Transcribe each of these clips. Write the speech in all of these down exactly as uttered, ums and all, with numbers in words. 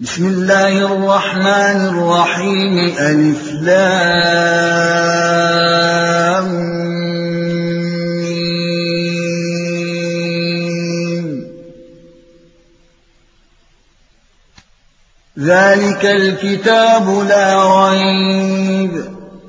بسم الله الرحمن الرحيم ألف لام ميم. ذلك الكتاب لا ريب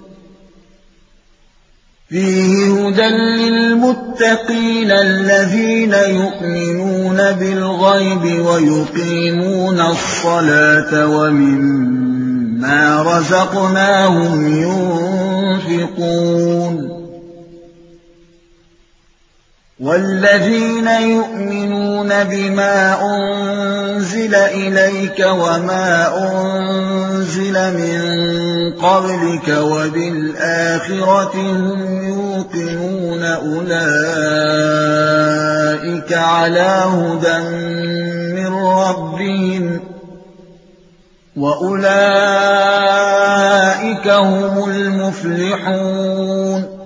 فيه هدى للمتقين الذين يؤمنون بالغيب ويقيمون الصلاة ومما رزقناهم ينفقون والذين يؤمنون بما أنزل إليك وما أنزل من قبلك وبالآخرة هم يوقنون أولئك على هدى من ربهم وأولئك هم المفلحون.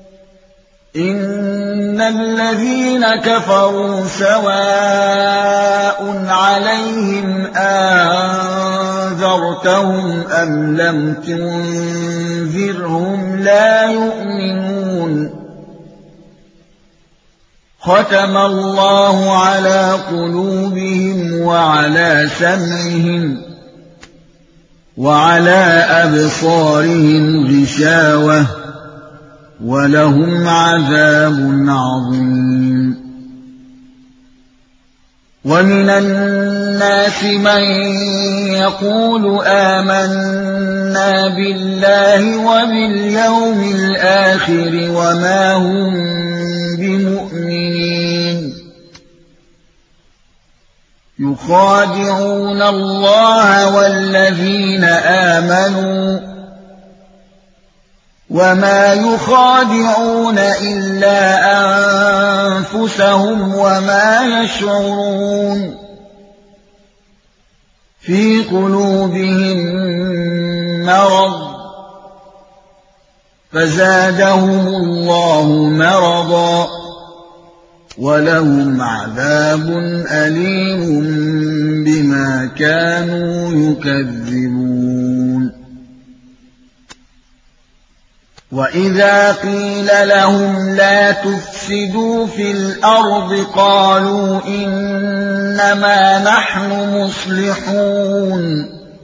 إن الذين كفروا سواء عليهم أنذرتهم أم لم تنذرهم لا يؤمنون. ختم الله على قلوبهم وعلى سمعهم وعلى أبصارهم غشاوة ولهم عذاب عظيم. ومن الناس من يقول آمنا بالله وباليوم الآخر وما هم بمؤمنين يخادعون الله والذين آمنوا وما يخادعون إلا أنفسهم وما يشعرون. في قلوبهم مرض فزادهم الله مرضا ولهم عذاب أليم بما كانوا يكذبون. وإذا قيل لهم لا تفسدوا في الأرض قالوا إنما نحن مصلحون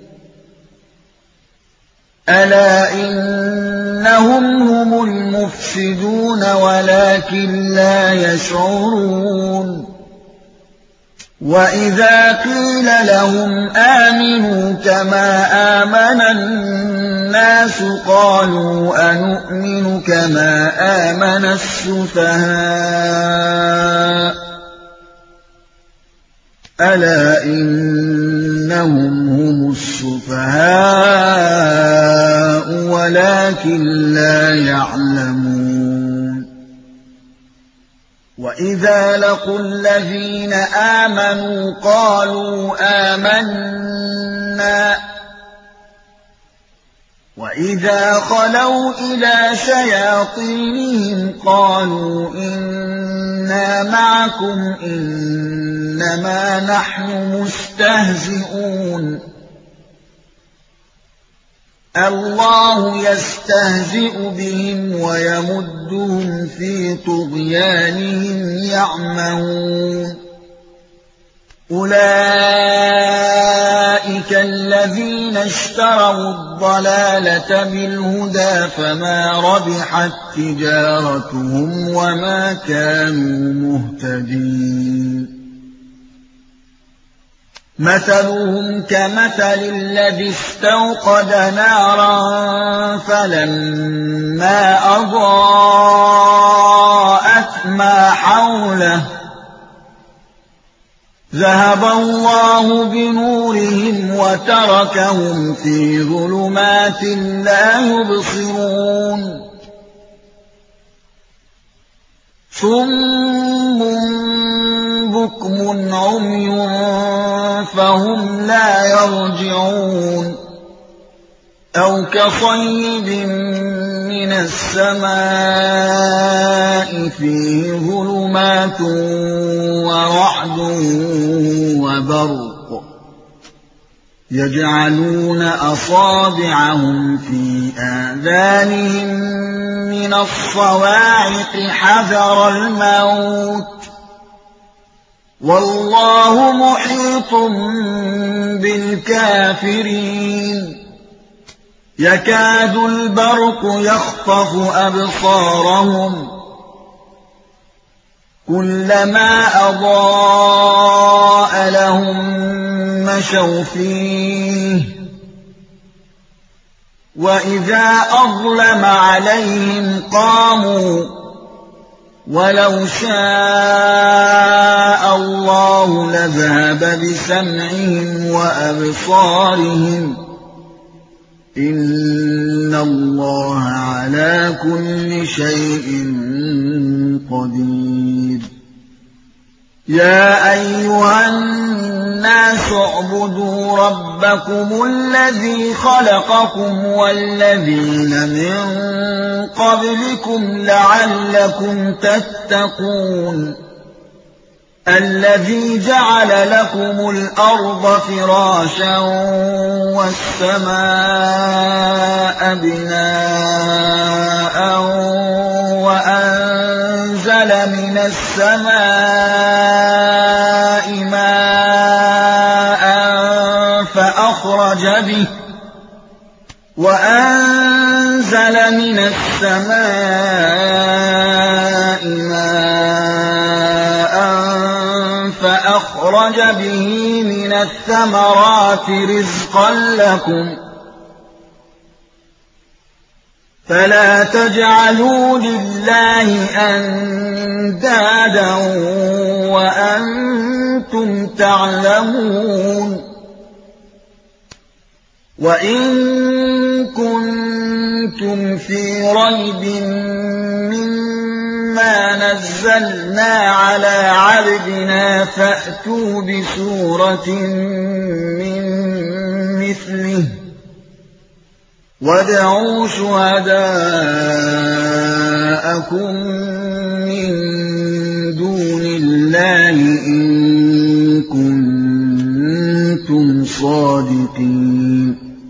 ألا إنهم هم المفسدون ولكن لا يشعرون. وإذا قيل لهم آمنوا كما آمن الناس قالوا أنؤمن كما آمن السفهاء ألا إنهم هم السفهاء ولكن لا يعلمون. وإذا لقوا الذين آمنوا قالوا آمنا وإذا خلوا إلى شياطينهم قالوا إنا معكم إنما نحن مستهزئون الله يستهزئ بهم ويمدهم في طغيانهم يعمهون. أولئك الذين اشتروا الضلالة بالهدى فما ربحت تجارتهم وما كانوا مهتدين. مثلهم كمثل الذي استوقد نارا فلما أضاءت ما حوله ذهب الله بنورهم وتركهم في ظلمات لا يبصرون. صم بكم عمي فهم لا يرجعون. أو كصيب من السماء فيه ظلمات ورعد وبرق يجعلون أصابعهم في آذانهم من الصواعق حذر الموت والله محيط بالكافرين يكاد البرق يخطف أبصارهم كلما أضاء لهم مشوا فيه وإذا أظلم عليهم قاموا ولو شاء الله لذهب بسمعهم وأبصارهم إن الله على كل شيء قدير يا أيها الناس اعبدوا ربكم الذي خلقكم والذين من قبلكم لعلكم تتقون الذي جعل لكم الأرض فراشا والسماء بناء وأنزل من السماء ماء فأخرج به وأنزل من السماء ماء فأخرج به من الثمرات رزقا لكم فلا تجعلوا لله أندادا وأنتم تعلمون وإن كنتم في ريب مما نزلنا على عبدنا فأتوا بسورة من مثله وادعوا شهداءكم من دون الله إن كنتم صادقين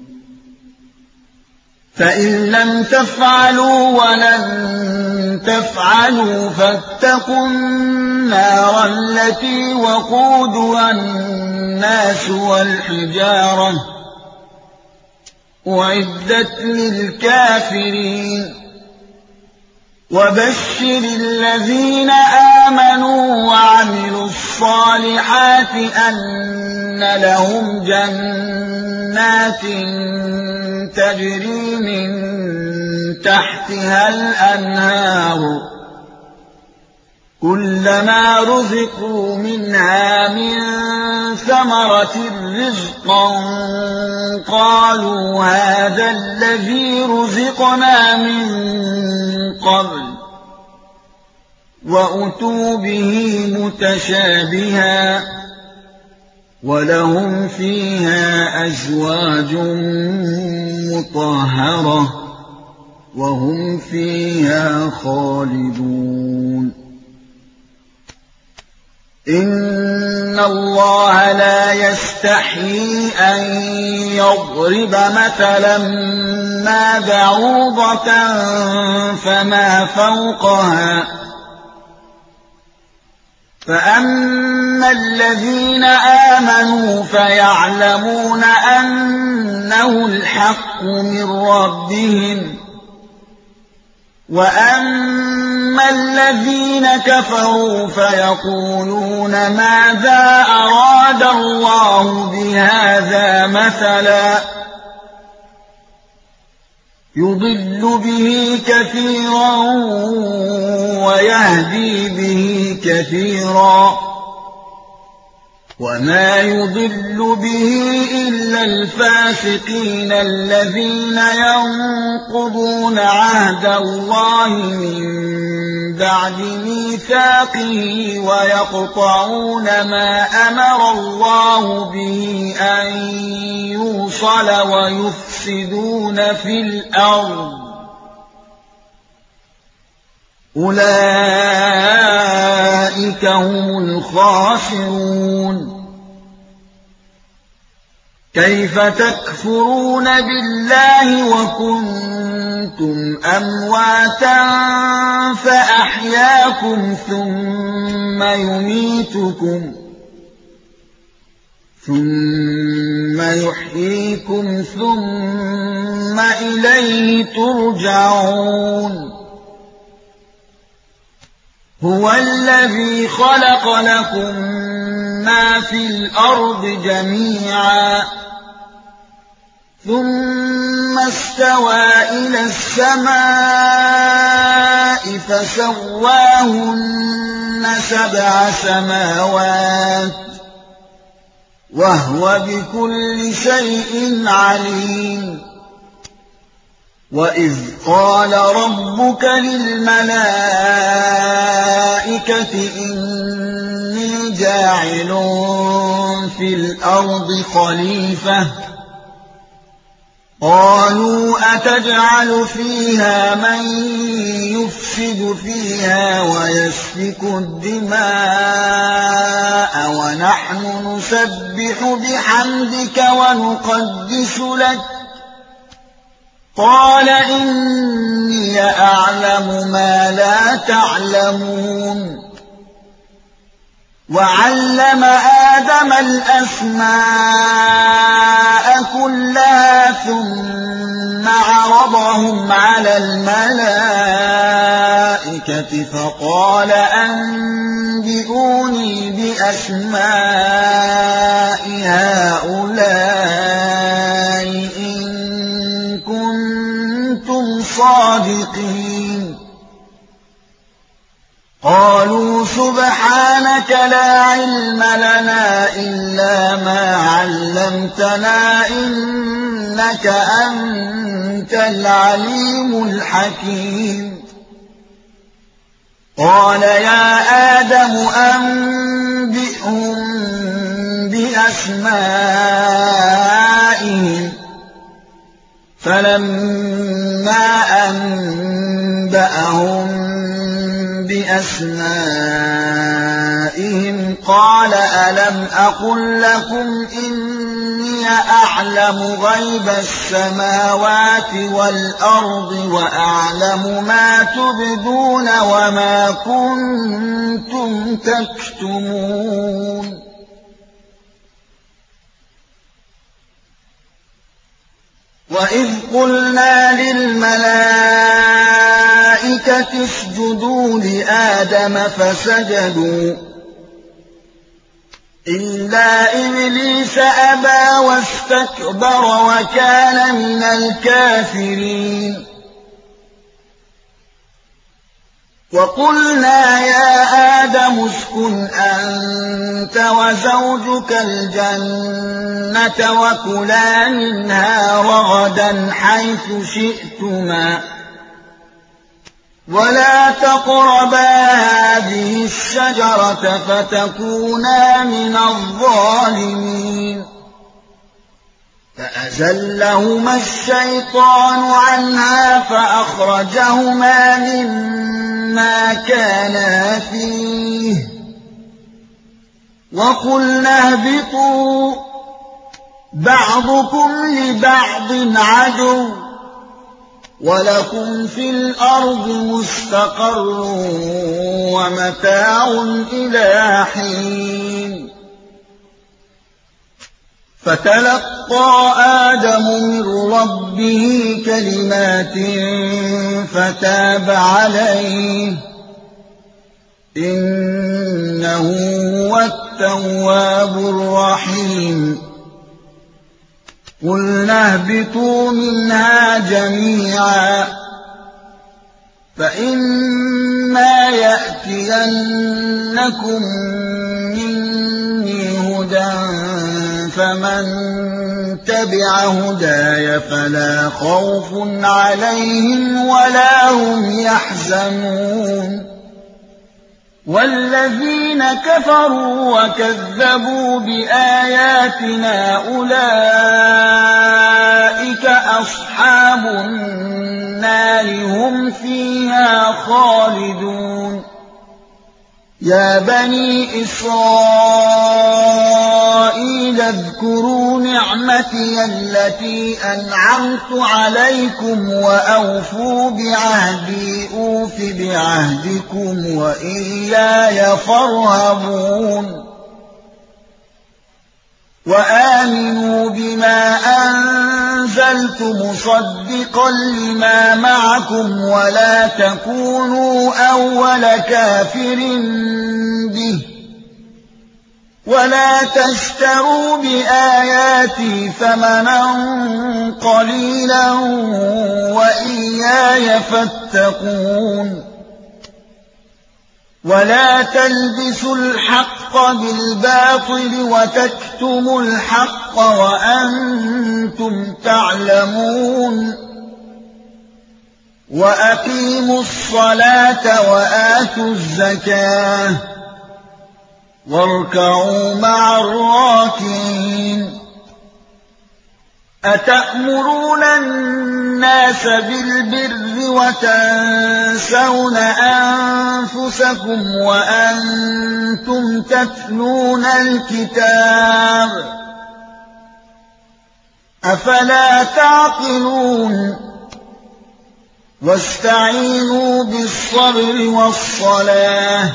فإن لم تفعلوا ولن تفعلوا فاتقوا النار التي وقودها الناس والحجارة أعدت للكافرين وبشر الذين آمنوا وعملوا الصالحات أن لهم جنات تجري من تحتها الأنهار كلما رزقوا منها من ثمرة رزقا قالوا هذا الذي رزقنا من قبل وأتوا به متشابها ولهم فيها أزواج مطهرة وهم فيها خالدون إن الله لا يستحيي أن يضرب مثلا ما بعوضة فما فوقها فأما الذين آمنوا فيعلمون أنه الحق من ربهم وأما الذين كفروا فيقولون ماذا أراد الله بهذا مثلا يضل به كثيرا ويهدي به كثيرا وما يضل به إلا الفاسقين الذين ينقضون عهد الله من بعد ميثاقه ويقطعون ما أمر الله به أن يوصل ويفسدون في الأرض أولئك هم الخاسرون كيف تكفرون بالله وكنتم أمواتا فأحياكم ثم يميتكم ثم يحييكم ثم إليه ترجعون هو الذي خلق لكم ما في الأرض جميعا ثم استوى إلى السماء فسواهن سبع سماوات وهو بكل شيء عليم وإذ قال ربك للملائكة إني جاعل في الأرض خليفة قالوا أتجعل فيها من يفسد فيها ويسفك الدماء ونحن نسبح بحمدك ونقدس لك قال إني أعلم ما لا تعلمون وعلم آدم الأسماء كلها ثم عرضهم على الملائكة فقال أنبئوني بأسماء هؤلاء إن كنتم صادقين قالوا سبحانك لا علم لنا إلا ما علمتنا إنك أنت العليم الحكيم قال يا آدم أنبئهم بأسمائهم فلما أنبأهم بأسمائهم قال ألم أقل لكم إني أعلم غيب السماوات والأرض وأعلم ما تبدون وما كنتم تكتمون وإذ قلنا للملائكة اسجدوا لآدم فسجدوا إلا إبليس أبى واستكبر وكان من الكافرين وقلنا يا آدم اسكن أنت وزوجك الجنة وكلا منها رغدا حيث شئتما ولا تقربا هذه الشجرة فتكونا من الظالمين فأزلهما الشيطان عنها فأخرجهما مما كانا فيه وقلنا اهبطوا بعضكم لبعض عدو ولكم في الأرض مستقر ومتاع إلى حين فتلقى آدم من ربه كلمات فتاب عليه إنه هو التواب الرحيم قلنا اهبطوا منها جميعا فإما يأتينكم مني هدى فمن تبع هداي فلا خوف عليهم ولا هم يحزنون والذين كفروا وكذبوا بآياتنا أولئك أصحاب النار هم فيها خالدون يا بني إسرائيل اذكروا نعمتي التي أنعمت عليكم وأوفوا بعهدي أوف بعهدكم وإياي فارهبون وآمنوا بما أنزلت مصدقا لما معكم ولا تكونوا أول كافر به ولا تشتروا بآياتي ثمنا قليلا وإياي فاتقون ولا تلبسوا الحق بالباطل وتكتموا الحق وأنتم تعلمون وأقيموا الصلاة وآتوا الزكاة واركعوا مع الراكعين أتأمرون الناس بالبر وتنسون أنفسكم وأنتم تتلون الكتاب أفلا تعقلون واستعينوا بالصبر والصلاة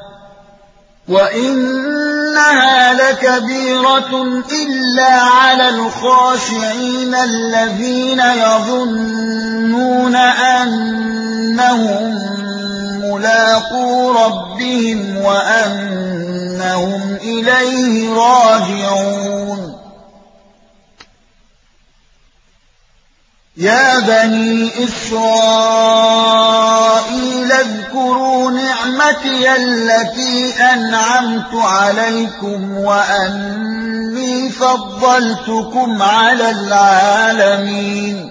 وإنها لكبيرة إلا على الخاشعين الذين يظنون أنهم ملاقو ربهم وأنهم إليه راجعون يا بني إسرائيل اذكروا نعمتي التي أنعمت عليكم وأني فضلتكم على العالمين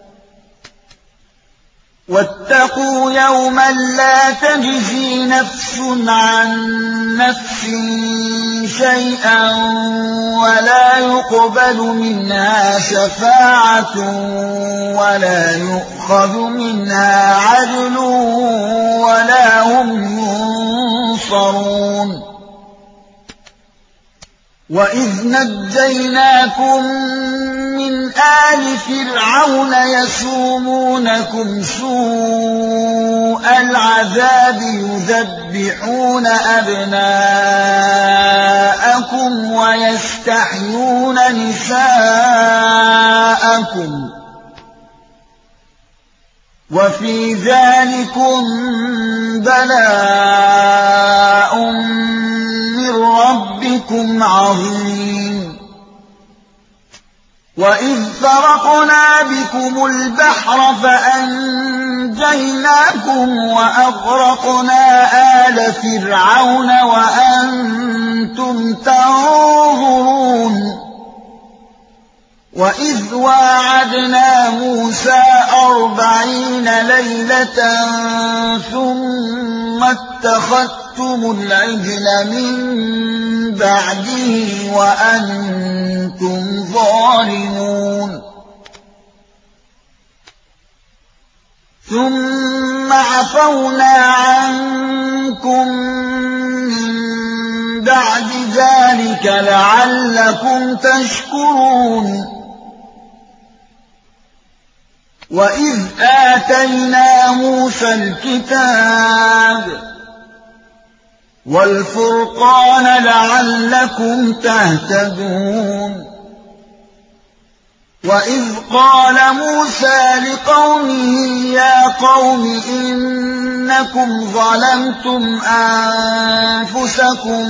واتقوا يوما لا تجزي نفس عن نفس شيئا ولا يقبل منها شفاعة ولا يؤخذ منها عدل ولا هم ينصرون وإذ نجيناكم من آل فرعون يسومونكم سوء العذاب يذبحون أبناءكم ويستحيون نساءكم وفي ذلكم بلاء من ربكم عظيم وإذ فرقنا بكم البحر فأنجيناكم وأغرقنا آل فرعون وأنتم تنظرون وإذ واعدنا موسى أربعين ليلة ثم اتخذتم العجل من بعده وأنتم ظالمون ثم عفونا عنكم من بعد ذلك لعلكم تشكرون وإذ آتينا موسى الكتاب والفرقان لعلكم تهتدون وإذ قال موسى لقومه يا قوم إنكم ظلمتم أنفسكم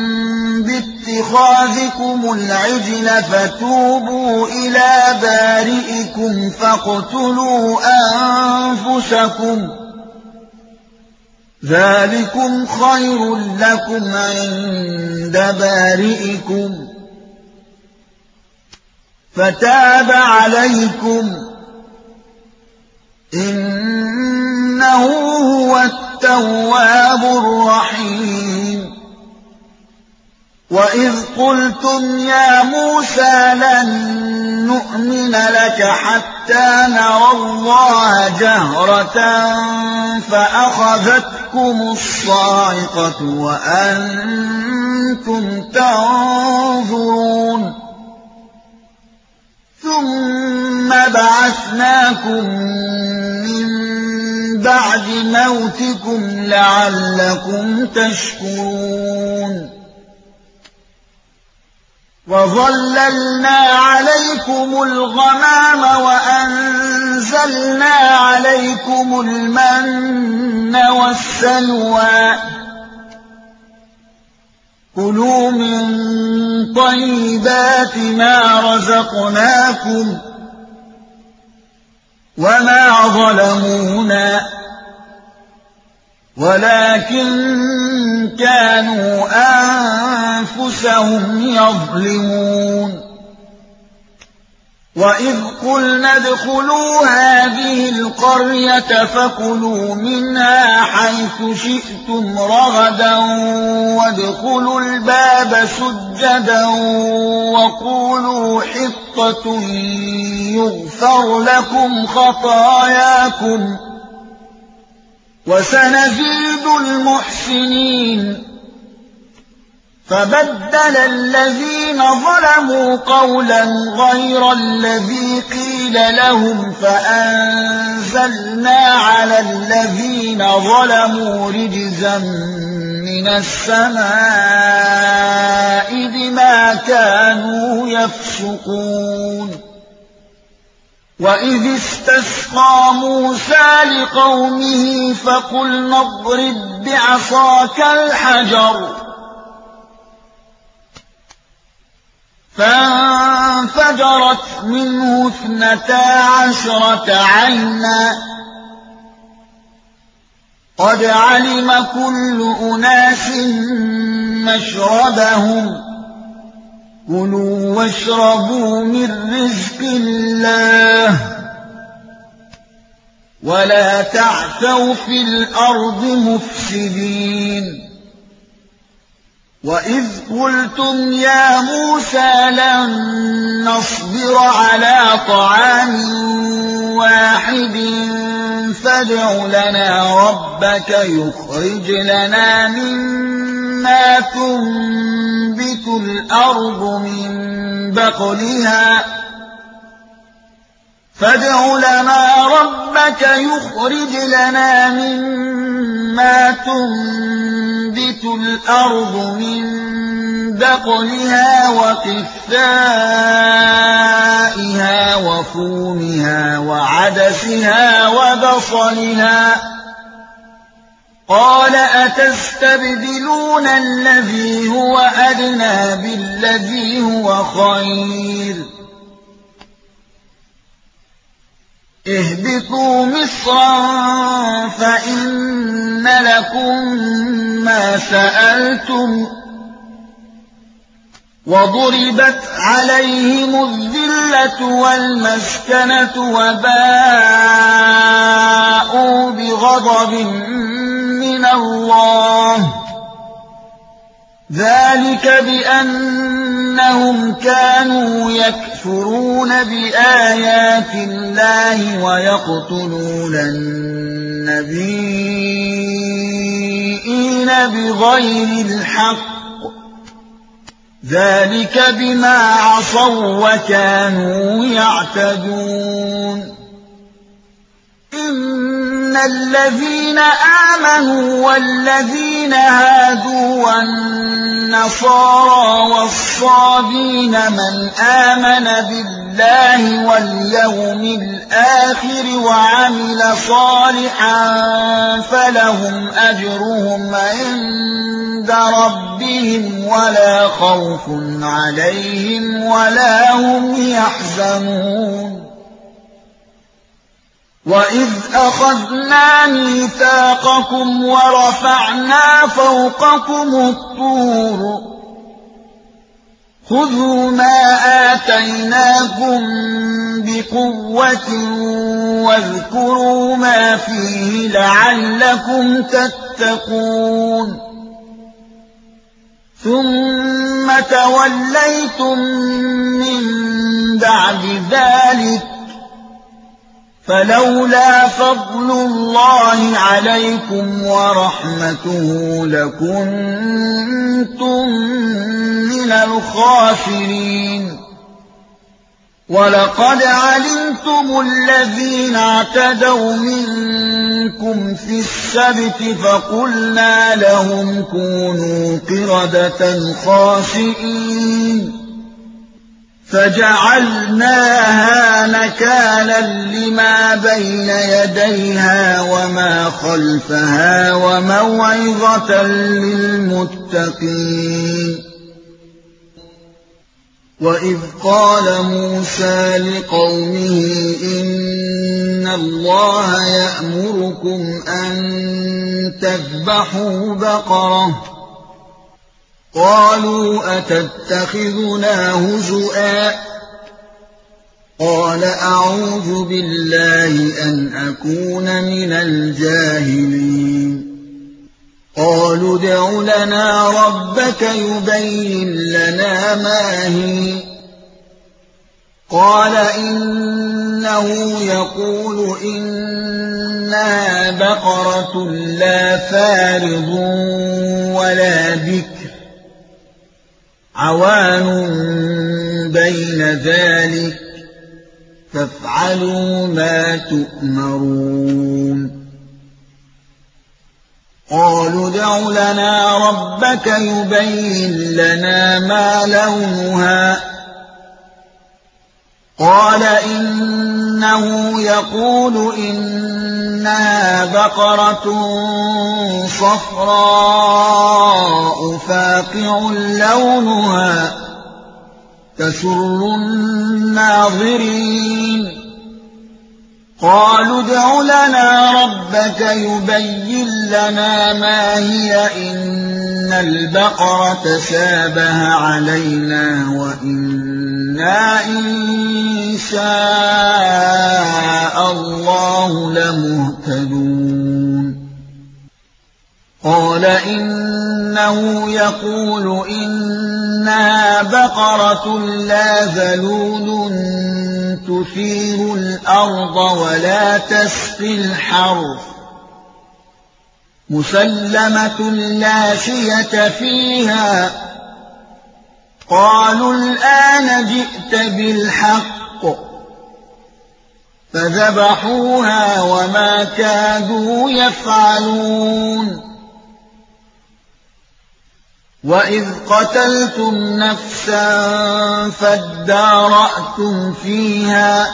باتخاذكم العجل فتوبوا إلى بارئكم فاقتلوا أنفسكم ذلكم خير لكم عند بارئكم فتاب عليكم إنه هو التواب الرحيم وإذ قلتم يا موسى لن نؤمن لك حتى نرى الله جهرة فأخذتكم الصاعقة وأنتم تنظرون ثم بعثناكم من بعد موتكم لعلكم تشكرون وظللنا عليكم الغمام وأنزلنا عليكم المن والسلوى كلوا من طيبات ما رزقناكم وما ظلمونا ولكن كانوا أنفسهم يظلمون وإذ قلنا ادخلوا هذه القرية فكلوا منها حيث شئتم رغدا وادخلوا الباب سجدا وقولوا حطة يغفر لكم خطاياكم وسنزيد المحسنين فبدل الذين ظلموا قولا غير الذي قيل لهم فأنزلنا على الذين ظلموا رجزا من السماء بما كانوا يفسقون وإذ استسقى موسى لقومه فقلنا اضرب بعصاك الحجر فانفجرت منه اثنتا عشرة عينا قد علم كل أناس مشربهم كلوا واشربوا من رزق الله ولا تعثوا في الأرض مفسدين وإذ قلتم يا موسى لن نصبر على طعام واحد فادع لنا ربك يخرج لنا مما تنبت الأرض من بقلها فادع لنا ربك يخرج لنا مما تنبت الأرض من بقلها وقثائها وفومها وعدسها وبصلها قال أتستبدلون الذي هو أدنى بالذي هو خير اهبطوا مصرا فإن لكم ما سألتم وضربت عليهم الذلة والمسكنة وباءوا بغضب من الله ذلك بأنهم كانوا يكفرون بآيات الله ويقتلون النبيين بغير الحق ذلك بما عصوا وكانوا يعتدون إن الذين آمنوا والذين هادوا والنصارى والصابين من آمن بالله واليوم الآخر وعمل صالحا فلهم أجرهم عند ربهم ولا خوف عليهم ولا هم يحزنون وإذ أخذنا ميثاقكم ورفعنا فوقكم الطور خذوا ما آتيناكم بقوة واذكروا ما فيه لعلكم تتقون ثم توليتم من بعد ذلك فلولا فضل الله عليكم ورحمته لكنتم من الخاسرين ولقد علمتم الذين اعتدوا منكم في السبت فقلنا لهم كونوا قردة خاسئين فجعلناها نكالا لما بين يديها وما خلفها وموعظة للمتقين وإذ قال موسى لقومه إن الله يأمركم أن تذبحوا بقرة قالوا أتتخذنا هزؤا قال أعوذ بالله أن أكون من الجاهلين قالوا ادع لنا ربك يبين لنا ما هي قال إنه يقول إنها بقرة لا فارض ولا بكر عوان بين ذلك فافعلوا ما تؤمرون قالوا ادع لنا ربك يبين لنا ما لونها قال إنه يقول إنها بقرة صفراء فاقع لونها تسر الناظرين قالوا ادع لنا ربك يبين لنا ما هي إن البقرة شابه علينا وإنا إن شاء الله لمهتدون قال إنه يقول إنها بقرة لا ذلول تثير الأرض ولا تسقي الحرث مسلمة لا شية فيها قالوا الآن جئت بالحق فذبحوها وما كادوا يفعلون وإذ قتلتم نفسا فادارأتم فيها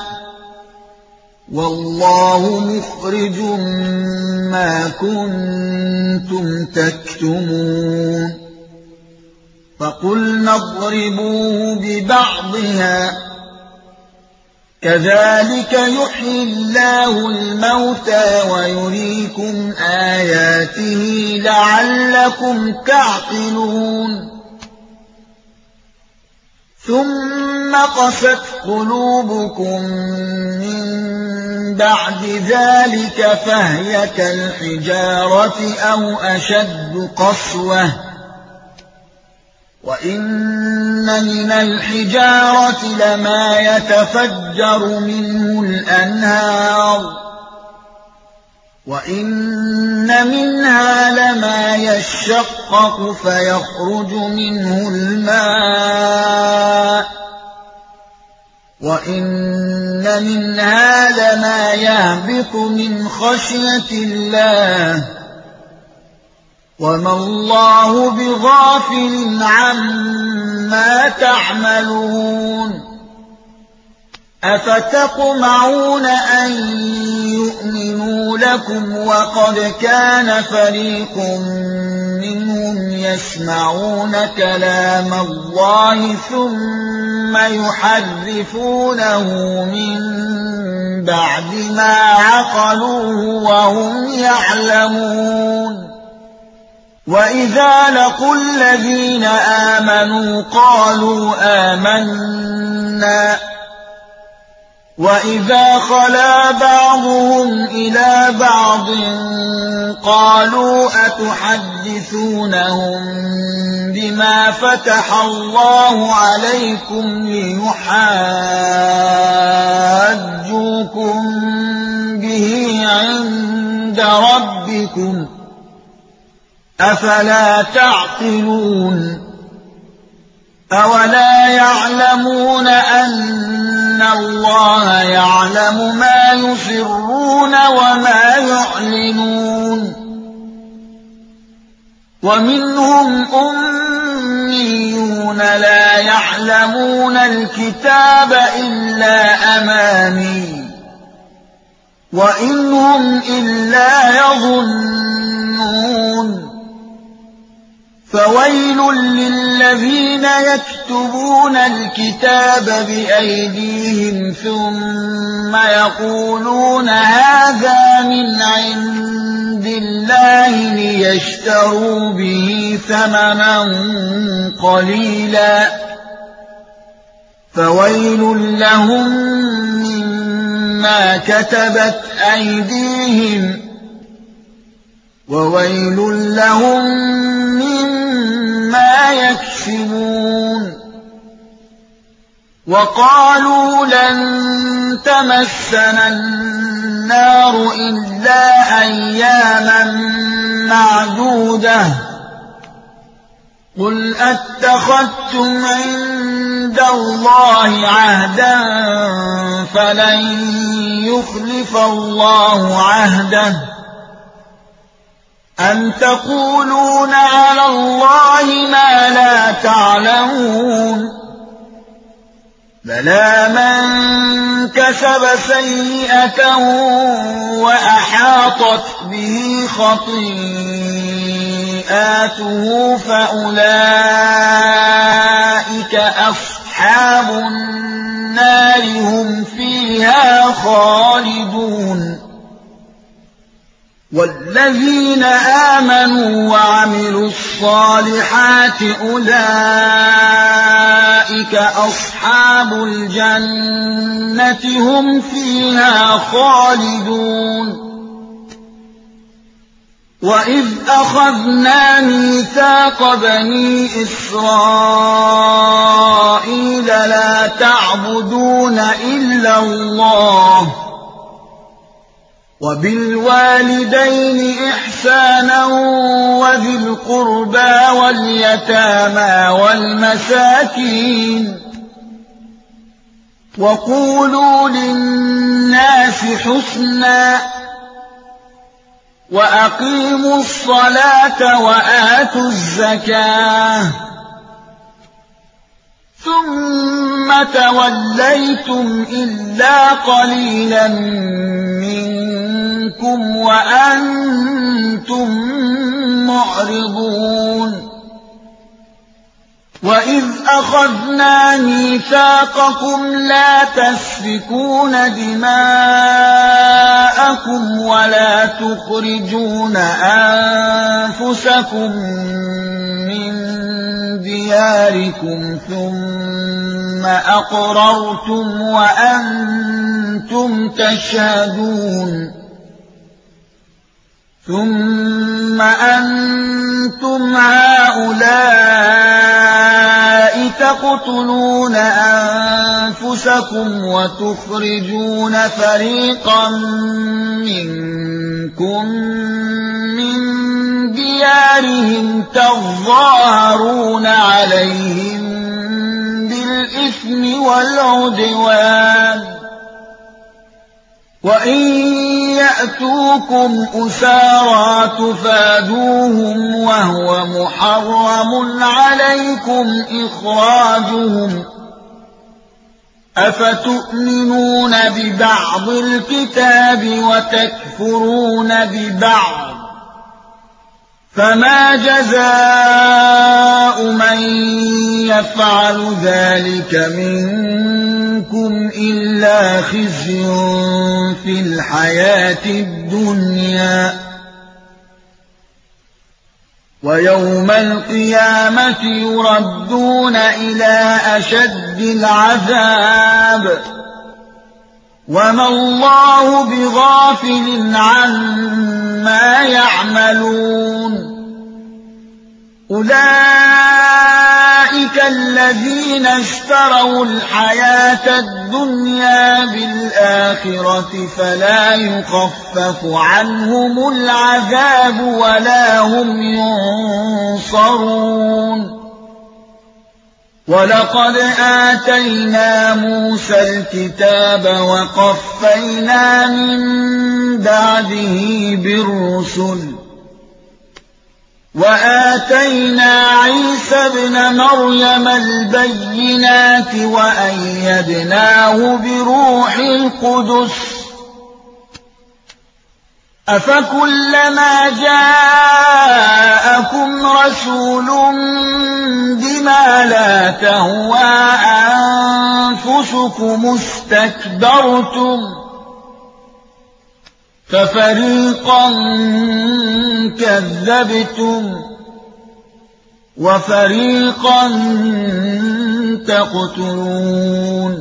والله مخرج ما كنتم تكتمون فقلنا اضربوه ببعضها كذلك يحيي الله الموتى ويريكم آياته لعلكم تعقلون ثم قست قلوبكم من بعد ذلك فهي كالحجارة أو أشد قسوة وإن من الحجارة لما يتفجر منه الأنهار وإن منها لما يشقق فيخرج منه الماء وإن منها لما يهبط من خشية الله وما الله بغافل عما تعملون أفتطمعون أن يؤمنوا لكم وقد كان فريق منهم يسمعون كلام الله ثم يحرفونه من بعد ما عقلوه وهم يعلمون وإذا لقوا الذين آمنوا قالوا آمنا وَإِذَا خَلَا بَعْضُهُمْ إِلَىٰ بَعْضٍ قَالُوا أَتُحَدِّثُونَهُم بِمَا فَتَحَ اللَّهُ عَلَيْكُمْ لِيُحَاجُّوكُم بِهِ عِندَ رَبِّكُمْ ۚ أَفَلَا تَعْقِلُونَ أَوَلَا يَعْلَمُونَ أَنَّ اللَّهَ يَعْلَمُ مَا يُسِرُّونَ وَمَا يُعْلِنُونَ وَمِنْهُمْ أُمِّيُّونَ لَا يَعْلَمُونَ الْكِتَابَ إِلَّا أَمَانِيَّ وَإِنْ هُمْ إِلَّا يَظُنُّونَ فَوَيْلٌ لِّلَّذِينَ يَكْتُبُونَ الْكِتَابَ بِأَيْدِيهِمْ ثُمَّ يَقُولُونَ هَٰذَا مِنْ عِندِ اللَّهِ لِيَشْتَرُوا بِهِ ثَمَنًا قَلِيلًا ۖ فَوَيْلٌ لَّهُم مِّمَّا كَتَبَتْ أَيْدِيهِمْ ۖ وَوَيْلٌ لَّهُم مِّمَّا يَكْسِبُونَ وَقَالُوا لَن تَمَسَّنَا النَّارُ إِلَّا أَيَّامًا مَّعْدُودَةً ۚ قُلْ أَتَّخَذْتُمْ عِندَ اللَّهِ عَهْدًا فَلَن يُخْلِفَ اللَّهُ عَهْدَهُ أَمْ تَقُولُونَ عَلَى اللَّهِ مَا لَا تَعْلَمُونَ بَلَىٰ مَن كَسَبَ سَيِّئَةً وَأَحَاطَتْ بِهِ خَطِيئَاتُهُ فَأُولَٰئِكَ أَصْحَابُ النَّارِ هُمْ فِيهَا خَالِدُونَ وَالَّذِينَ آمَنُوا وَعَمِلُوا الصَّالِحَاتِ أُولَٰئِكَ أَصْحَابُ الْجَنَّةِ هُمْ فِيهَا خَالِدُونَ وَإِذْ أَخَذْنَا مِيثَاقَ بَنِي إِسْرَائِيلَ لَا تَعْبُدُونَ إِلَّا اللَّهَ وَبِالْوَالِدَيْنِ إِحْسَانًا وَذِي الْقُرْبَىٰ وَالْيَتَامَىٰ وَالْمَسَاكِينِ وَقُولُوا لِلنَّاسِ حُسْنًا وَأَقِيمُوا الصَّلَاةَ وَآتُوا الزَّكَاةَ ثُمَّ تَوَلَّيْتُمْ إِلَّا قَلِيلًا مِّنكُمْ وَأَنتُم مُّعْرِضُونَ وَإِذْ أَخَذْنَا مِيثَاقَكُمْ لَا تَسْفِكُونَ دِمَاءَكُمْ وَلَا تُخْرِجُونَ أَنفُسَكُم مِّن دِيَارِكُمْ ثُمَّ أَقْرَرْتُمْ وَأَنتُمْ تَشْهَدُونَ ثُمَّ أَنتُمْ هَٰؤُلَاءِ تَقْتُلُونَ أَنفُسَكُمْ وَتُخْرِجُونَ فَرِيقًا مِّنكُم مِّن دِيَارِهِمْ تَظَاهَرُونَ عَلَيْهِم بِالْإِثْمِ وَالْعُدْوَانِ وَإِن يَأْتُوكُمْ أُسَارَىٰ تُفَادُوهُمْ وَهُوَ مُحَرَّمٌ عَلَيْكُمْ إِخْرَاجُهُمْ أَفَتُؤْمِنُونَ بِبَعْضِ الْكِتَابِ وَتَكْفُرُونَ بِبَعْضٍ ۚ فَمَا جَزَاءُ مَن يَفْعَلُ ذَٰلِكَ مِنكُمْ إِلَّا خِزْيٌ فِي الْحَيَاةِ الدُّنْيَا ۖ وَيَوْمَ الْقِيَامَةِ يُرَدُّونَ إِلَىٰ أَشَدِّ الْعَذَابِ وما الله بغافل عما يعملون أولئك الذين اشتروا الحياة الدنيا بالآخرة فلا يخفف عنهم العذاب ولا هم ينصرون ولقد آتينا موسى الكتاب وقفينا من بعده بالرسل وآتينا عيسى ابن مريم البينات وأيدناه بروح القدس أفكلما جاءكم رسول بما لا تهوى أنفسكم استكبرتم ففريقا كذبتم وفريقا تقتلون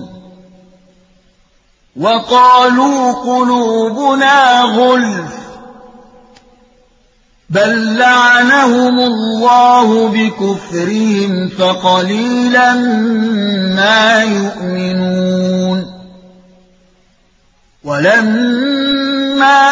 وقالوا قلوبنا غلف بل لعنهم الله بكفرهم فقليلا ما يؤمنون ولما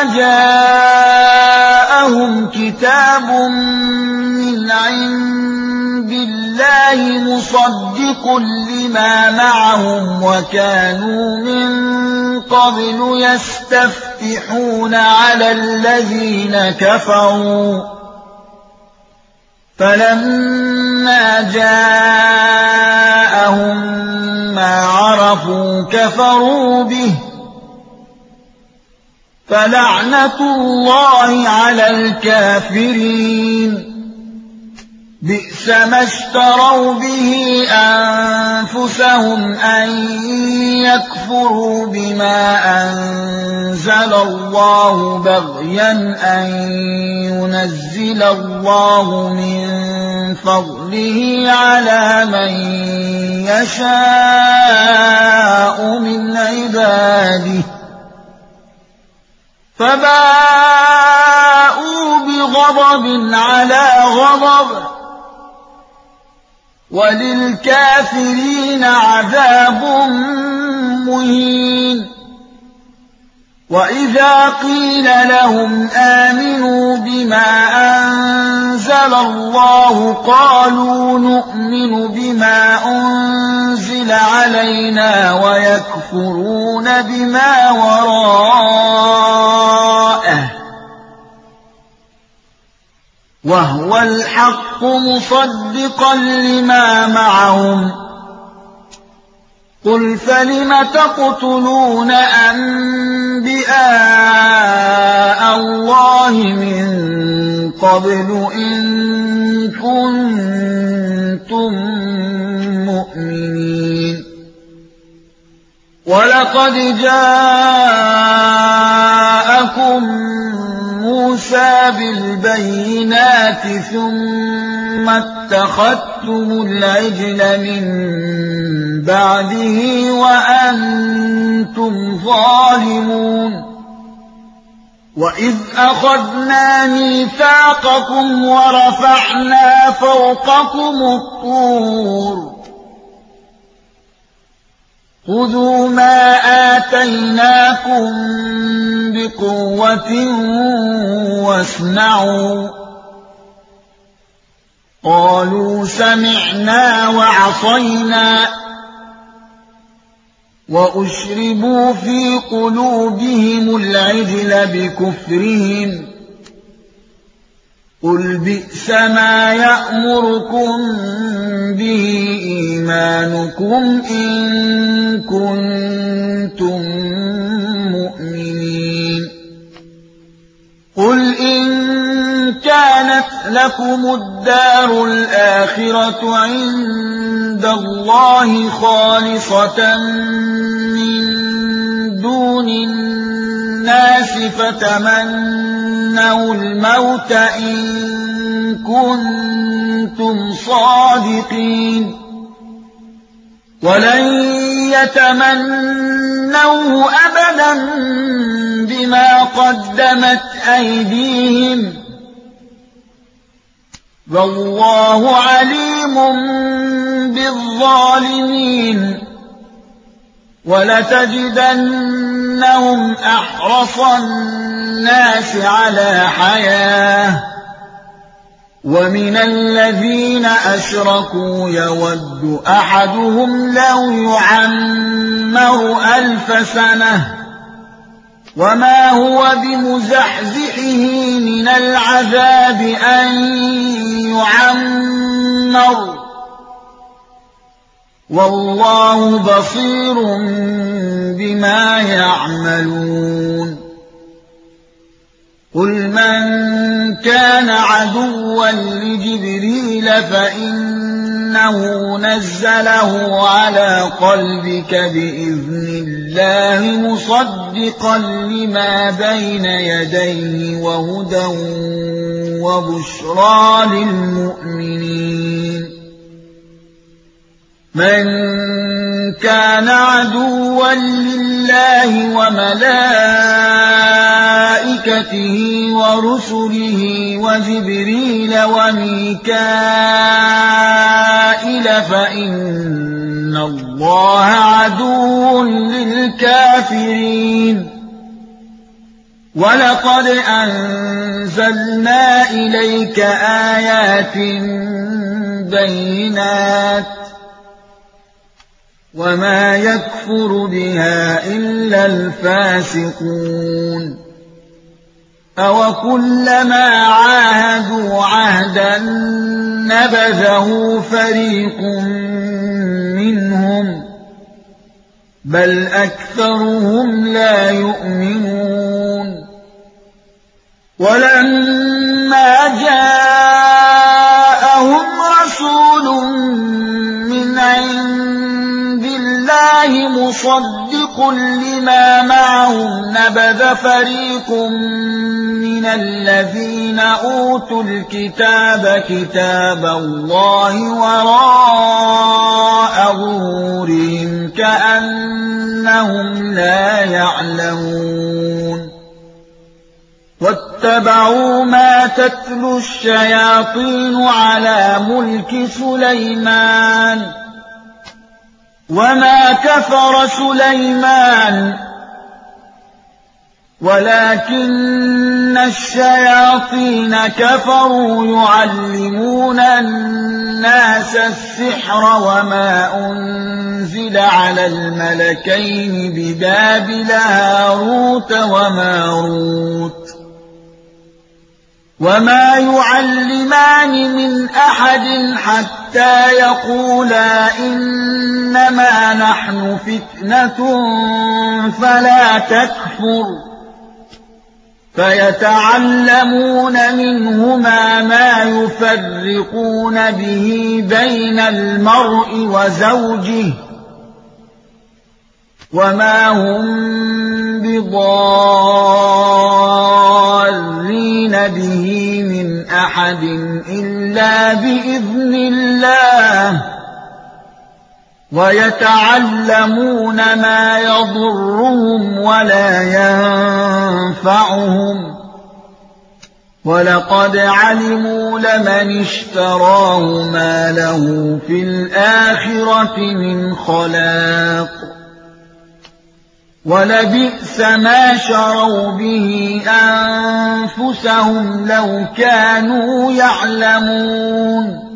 جاءهم كتاب من عند الله مصدق لما معهم وكانوا من قبل يستفتحون على الذين كفروا فلما جاءهم ما عرفوا كفروا به فلعنة الله على الكافرين بئس ما اشتروا به أنفسهم أن يكفروا بما أنزل الله بغيا أن ينزل الله من فضله على من يشاء من عباده فباءوا بغضب على غضب وللكافرين عذاب مهين وإذا قيل لهم آمنوا بما أنزل الله قالوا نؤمن بما أنزل علينا ويكفرون بما وراءه وهو الحق مصدقا لما معهم قل فلم تقتلون أنبياء الله من قبل إن كنتم مؤمنين ولقد جاءكم موسى بالبينات ثم اتخذتم العجل من بعده وأنتم ظالمون وإذ أخذنا ميثاقكم ورفعنا فوقكم الطور خذوا ما آتيناكم بقوة واسمعوا قالوا سمعنا وعصينا وأشربوا في قلوبهم العجل بكفرهم قل بئس ما يأمركم به إيمانكم إن كنتم مؤمنين قل إن كانت لكم الدار الآخرة عند الله خالصة من دون الناس فتمنوا الموت إن كنتم صادقين ولن يتمنوا يتمنوه أبدا بما قدمت أيديهم والله عليم بالظالمين ولتجدنهم أحرص الناس على حياة ومن الذين أشركوا يود أحدهم لو يعمر ألف سنة وما هو بمزحزحه من العذاب أن يعمر والله بصير بما يعملون قل من كان عدوا لجبريل فإنه نزله على قلبك بإذن الله مصدقا لما بين يديه وهدى وبشرى للمؤمنين من كان عدوا لله وملائكته ورسله وجبريل وميكائيل فإن الله عدو للكافرين ولقد أنزلنا إليك آيات بينات وما يكفر بها إلا الفاسقون أوكلما عاهدوا عهدا نبذه فريق منهم بل أكثرهم لا يؤمنون ولما جاءهم رسول من عند الله مصدق لما معهم نبذ فريق من الذين أوتوا الكتاب كتاب الله وراء ظهورهم كأنهم لا يعلمون واتبعوا ما تتلو الشياطين على ملك سليمان وما كفر سليمان ولكن الشياطين كفروا يعلمون الناس السحر وما أنزل على الملكين ببابل هاروت وماروت وما يعلمان من أحد حتى يقولا إنما نحن فتنة فلا تكفر فيتعلمون منهما ما يفرقون به بين المرء وزوجه وما هم بضارين به من أحد إلا بإذن الله ويتعلمون ما يضرهم ولا ينفعهم ولقد علموا لمن اشتراه ما له في الآخرة من خلاق ولبئس ما شروا به أنفسهم لو كانوا يعلمون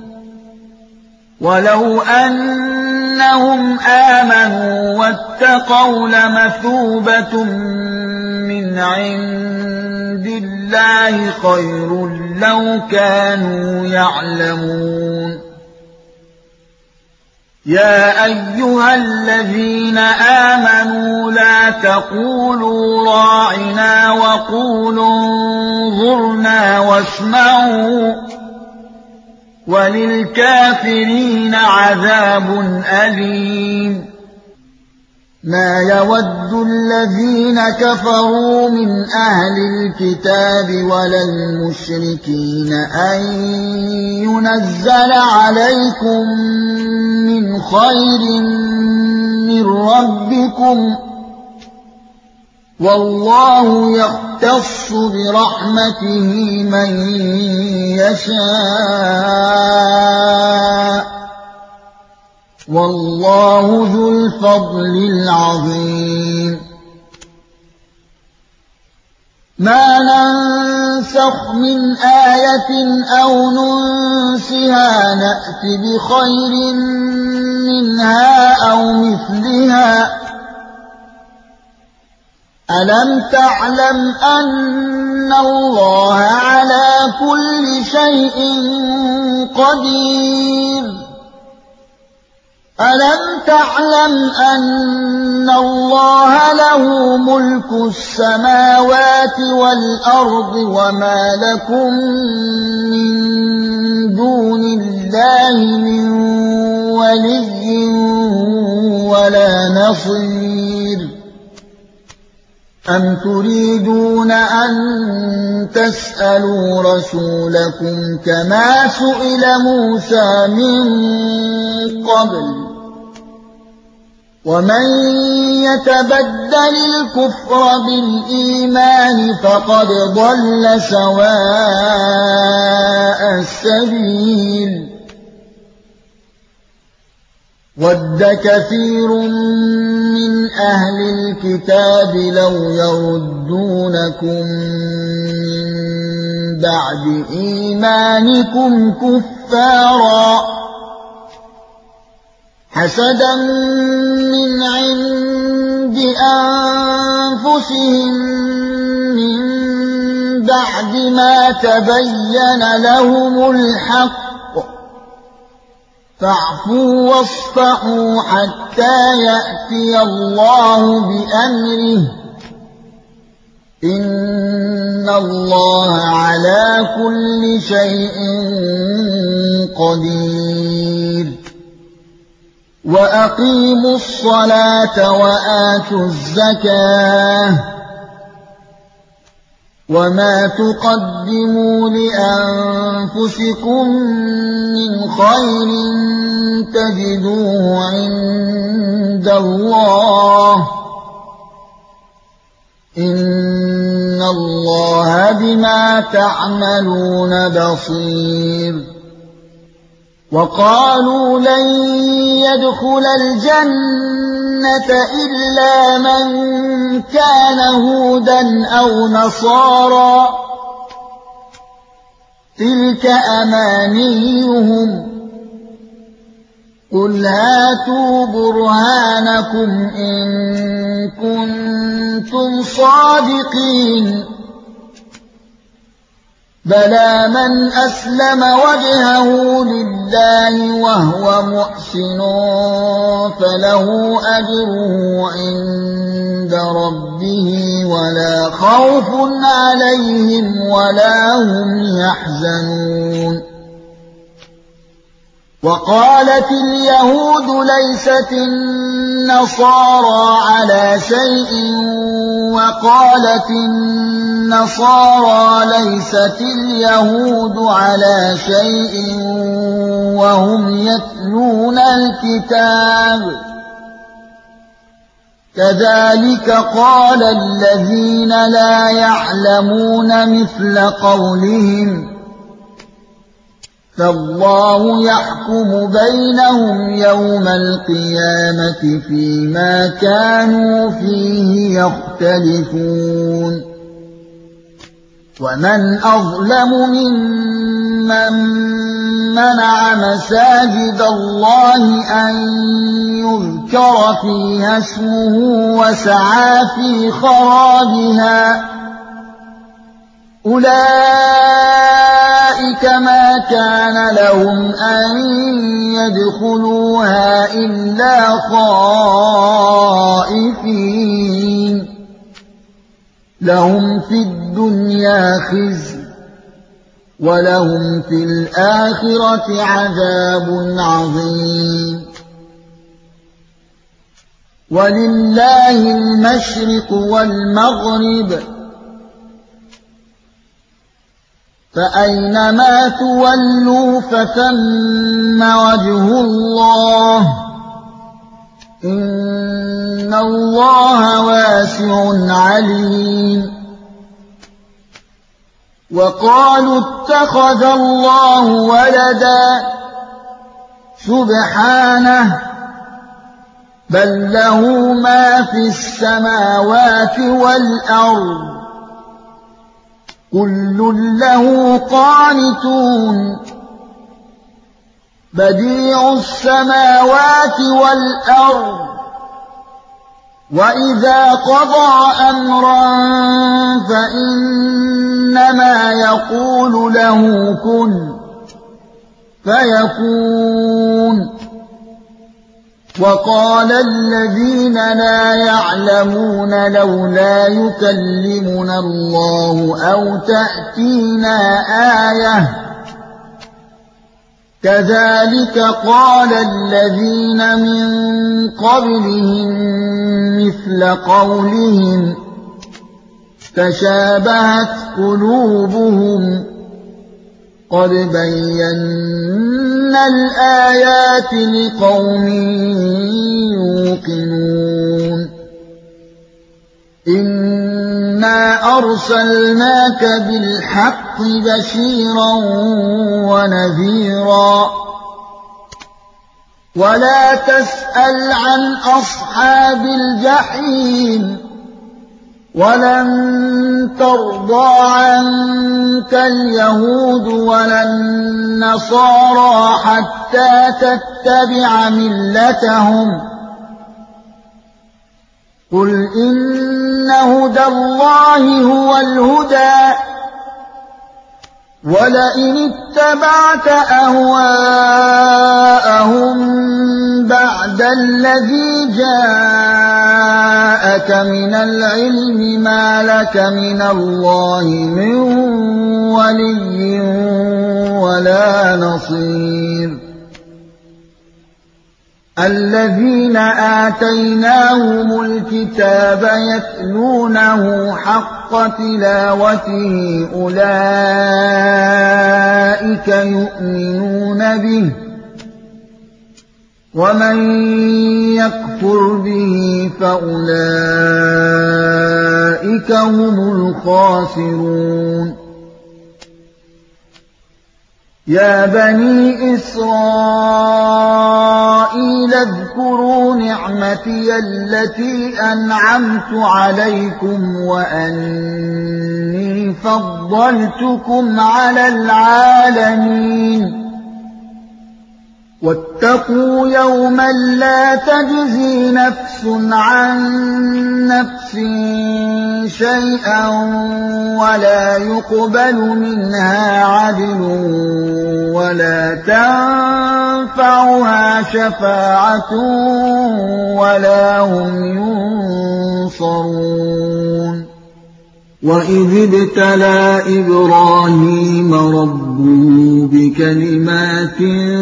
ولو أنهم آمنوا واتقوا لمثوبة من عند الله خير لو كانوا يعلمون يا أيها الذين آمنوا لا تقولوا راعنا وقولوا انظرنا واسمعوا وللكافرين عذاب أليم ما يود الذين كفروا من أهل الكتاب ولا المشركين أن ينزل عليكم من خير من ربكم والله يختص برحمته من يشاء والله ذو الفضل العظيم ما ننسخ من آية أو ننسها نأت بخير منها أو مثلها ألم تعلم أن الله على كل شيء قدير ألم تعلم أن الله له ملك السماوات والأرض وما لكم من دون الله من ولي ولا نصير أم تريدون أن تسألوا رسولكم كما سئل موسى من قبل ومن يتبدل الكفر بالإيمان فقد ضل سواء السبيل ود كثير من أهل الكتاب لو يردونكم من بعد إيمانكم كفارا حسدا من عند أنفسهم من بعد ما تبين لهم الحق فاعفوا واصفحوا حتى يأتي الله بأمره إن الله على كل شيء قدير وأقيموا الصلاة وآتوا الزكاة وما تقدموا لأنفسكم من خير تجدوه عند الله إن الله بما تعملون بصير وقالوا لن يدخل الجنة إلا من كان هودا أو نصارى تلك أمانيهم قل هاتوا برهانكم إن كنتم صادقين بلى من أسلم وجهه لله وهو محسن فله أجره عند ربه ولا خوف عليهم ولا هم يحزنون وقالت اليهود ليست النصارى على شيء وقالت النصارى ليست اليهود على شيء وهم يتلون الكتاب كذلك قال الذين لا يعلمون مثل قولهم فالله يحكم بينهم يوم القيامة فيما كانوا فيه يختلفون ومن أظلم ممن منع مساجد الله أن يذكر فيها اسمه وسعى في خرابها أولئك ما كان لهم أن يدخلوها إلا خائفين لهم في الدنيا خزي ولهم في الآخرة عذاب عظيم ولله المشرق والمغرب فأينما تولوا فثم وجه الله إن إِنَّ اللَّهَ وَاسِعٌ عَلِيمٌ وَقَالُوا اتَّخَذَ اللَّهُ وَلَدًا سُبْحَانَهُ بَل لَّهُ مَا فِي السَّمَاوَاتِ وَالْأَرْضِ كُلٌّ لَّهُ قَانِتُونَ بَدِيعُ السَّمَاوَاتِ وَالْأَرْضِ وَإِذَا قَضَىٰ أَمْرًا فَإِنَّمَا يَقُولُ لَهُ كُن فَيَكُونُ وَقَالَ الَّذِينَ لَا يَعْلَمُونَ لَوْلَا يُكَلِّمُنَا اللَّهُ أَوْ تَأْتِينَا آيَةٌ كَذَلِكَ قَالَ الَّذِينَ مِن قَبْلِهِم مِّثْلَ قَوْلِهِمْ تَشَابَهَتْ قُلُوبُهُمْ قَدْ بَيَّنَّا الْآيَاتِ لِقَوْمٍ يُوقِنُونَ إِنَّا أَرْسَلْنَاكَ بِالْحَقِّ بَشِيرًا وَنَذِيرًا وَلَا تَسْأَلْ عَنْ أَصْحَابِ الْجَحِيمِ وَلَن تَرْضَىٰ عَنكَ الْيَهُودُ وَلَا النَّصَارَىٰ حَتَّىٰ تَتَّبِعَ مِلَّتَهُمْ قُلْ إِنَّ هُدَى اللَّهِ هُوَ الْهُدَىٰ وَلَئِنِ اتَّبَعْتَ أَهْوَاءَهُم بَعْدَ الَّذِي جَاءَكَ مِنَ الْعِلْمِ مَا لَكَ مِنَ اللَّهِ مِن وَلِيٍّ وَلَا نَصِيرٍ الَّذِينَ آتَيْنَاهُمُ الْكِتَابَ يَتْلُونَهُ حَقَّ تِلَاوَتِهِ أُولَٰئِكَ يُؤْمِنُونَ بِهِ وَمَن يَكْفُرْ بِهِ فَأُولَٰئِكَ هُمُ الْخَاسِرُونَ يَا بَنِي إِسْرَائِيلَ اذْكُرُوا نِعْمَتِيَ الَّتِي أَنْعَمْتُ عَلَيْكُمْ وَأَنِّي فَضَّلْتُكُمْ عَلَى الْعَالَمِينَ وَاتَّقُوا يَوْمًا لَّا تَجْزِي نَفْسٌ عَن نَّفْسٍ شَيْئًا وَلَا يُقْبَلُ مِنْهَا عَدْلٌ وَلَا تَنفَعُهَا شَفَاعَةٌ وَلَا هُمْ يُنصَرُونَ وَإِذِ ابْتَلَىٰ إِبْرَاهِيمَ رَبُّهُ بِكَلِمَاتٍ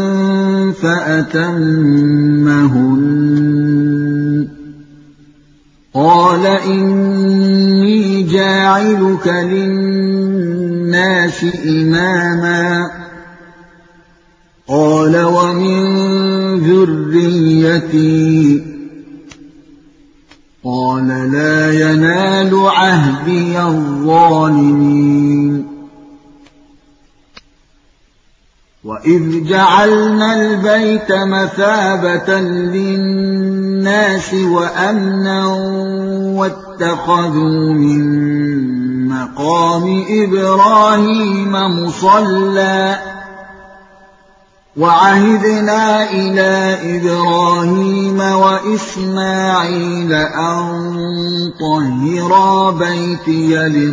فَأَتَمَّهُنَّ قَالَ إِنِّي جَاعِلُكَ لِلنَّاسِ إِمَامًا قَالَ وَمِن ذُرِّيَّتِي قَالَ لَا يَنَالُ عَهْدِيَ الظَّالِمِينَ وَإِذْ جَعَلْنَا الْبَيْتَ مَثَابَةً لِّلنَّاسِ وَأَمْنًا وَاتَّخَذُوا مِن مَّقَامِ إِبْرَاهِيمَ مُصَلًّى وَعَهِدْنَا إِلَىٰ إِبْرَاهِيمَ وَإِسْمَاعِيلَ أَن طَهِّرَا بَيْتِيَ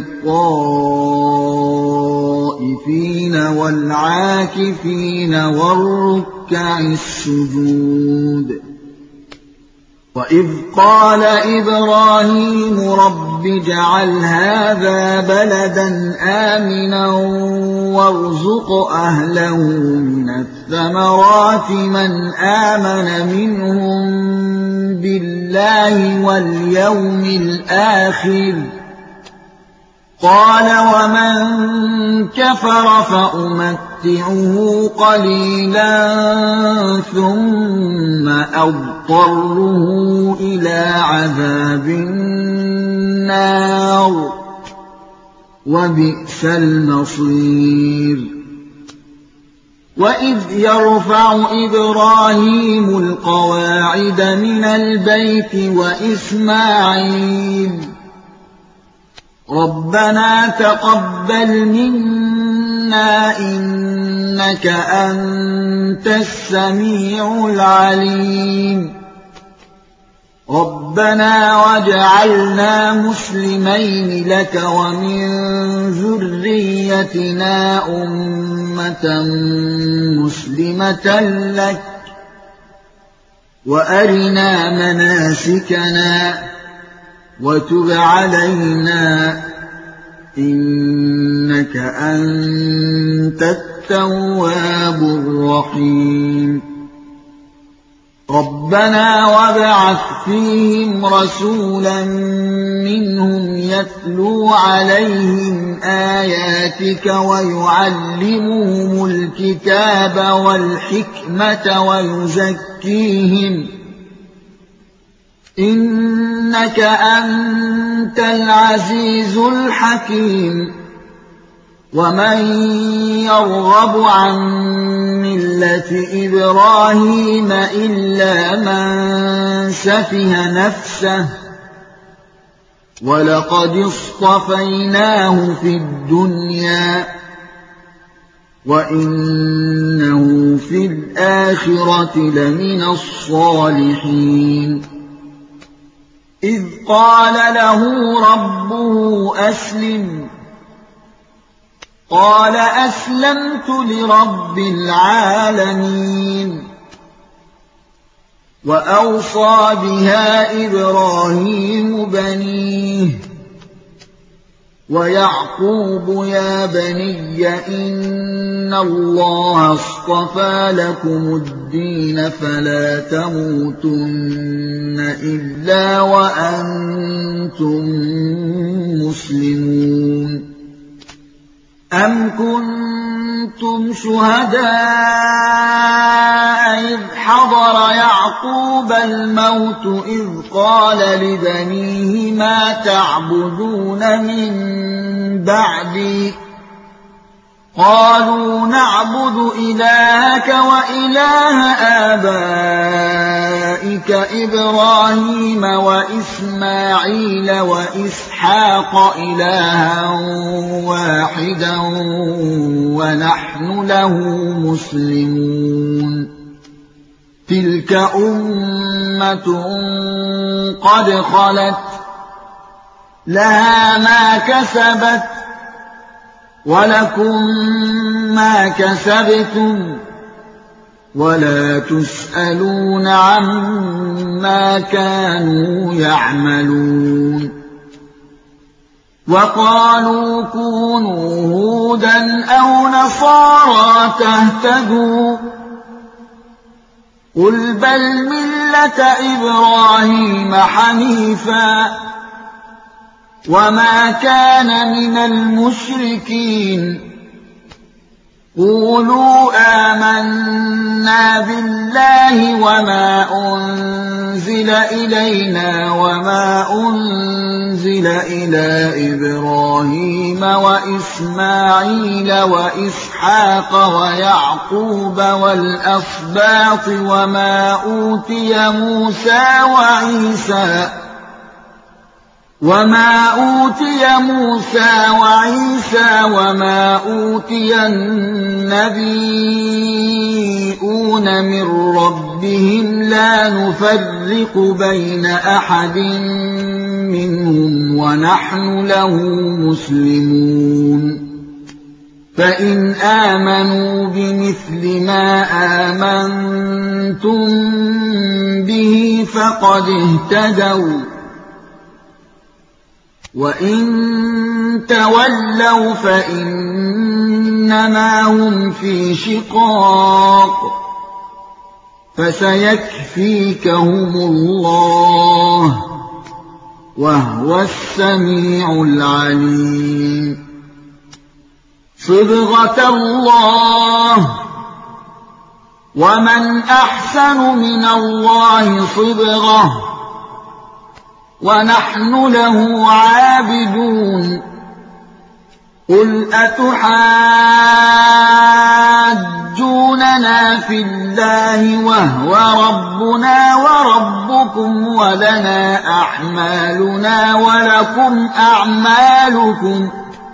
لِلطَّائِفِينَ وَالْعَاكِفِينَ وَالرُّكَّعِ السُّجُودِ وَإِذْ قَالَ إِبْرَاهِيمُ رَبِّ اجْعَلْ هَٰذَا بَلَدًا آمِنًا وَارْزُقْ أَهْلَهُ مِنَ الثَّمَرَاتِ مَنْ آمَنَ مِنْهُم بِاللَّهِ وَالْيَوْمِ الْآخِرِ قال ومن كفر فأمتعه قليلا ثم أضطره إلى عذاب النار وبئس المصير وإذ يرفع إبراهيم القواعد من البيت وإسماعيل ربنا تقبل منا إنك أنت السميع العليم ربنا واجعلنا مسلمين لك ومن ذريتنا أمة مسلمة لك وأرنا مناسكنا وتب علينا إنك أنت التواب الرحيم ربنا وابعث فيهم رسولا منهم يتلو عليهم آياتك ويعلمهم الكتاب والحكمة ويزكيهم إنك أنت العزيز الحكيم ومن يرغب عن ملة إبراهيم إلا من سفه نفسه ولقد اصطفيناه في الدنيا وإنه في الآخرة لمن الصالحين إذ قال له ربه أسلم قال أسلمت لرب العالمين وأوصى بها إبراهيم بنيه ويعقوب يا بني إن الله اصطفى لكم الدين فلا تموتن إلا وأنتم مسلمون أم كنتم شهداء إذ حضر يعقوب الموت إذ قال لبنيه ما تعبدون من بعدي قالوا نعبد إلهك وإله آبائك إبراهيم وإسماعيل وإسحاق إلها واحدا ونحن له مسلمون تلك أمة قد خلت لها ما كسبت ولكم ما كسبتم ولا تسألون عما كانوا يعملون وقالوا كونوا هودا أو نصارى تهتدوا قل بل ملة إبراهيم حنيفا وما كان من المشركين قولوا آمنا بالله وما أنزل إلينا وما أنزل إلى إبراهيم وإسماعيل وإسحاق ويعقوب والأسباط وما أوتي موسى وعيسى وما أوتي موسى وعيسى وما أوتي النبيون من ربهم لا نفرق بين أحد منهم ونحن له مسلمون فإن آمنوا بمثل ما آمنتم به فقد اهتدوا وإن تولوا فإنما هم في شقاق فسيكفيكهم الله وهو السميع العليم صبغة الله ومن أحسن من الله صبغة ونحن له عابدون قل أتحاجوننا في الله وهو ربنا وربكم ولنا أعمالنا ولكم أعمالكم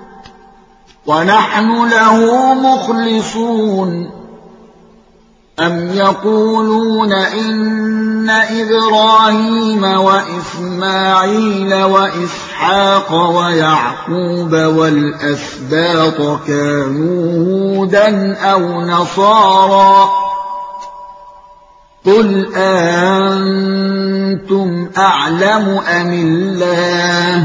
ونحن له مخلصون أم يقولون إن إبراهيم وإسماعيل وإسحاق ويعقوب والأسباط كانوا هودا أو نصارى قل أنتم أعلم أم الله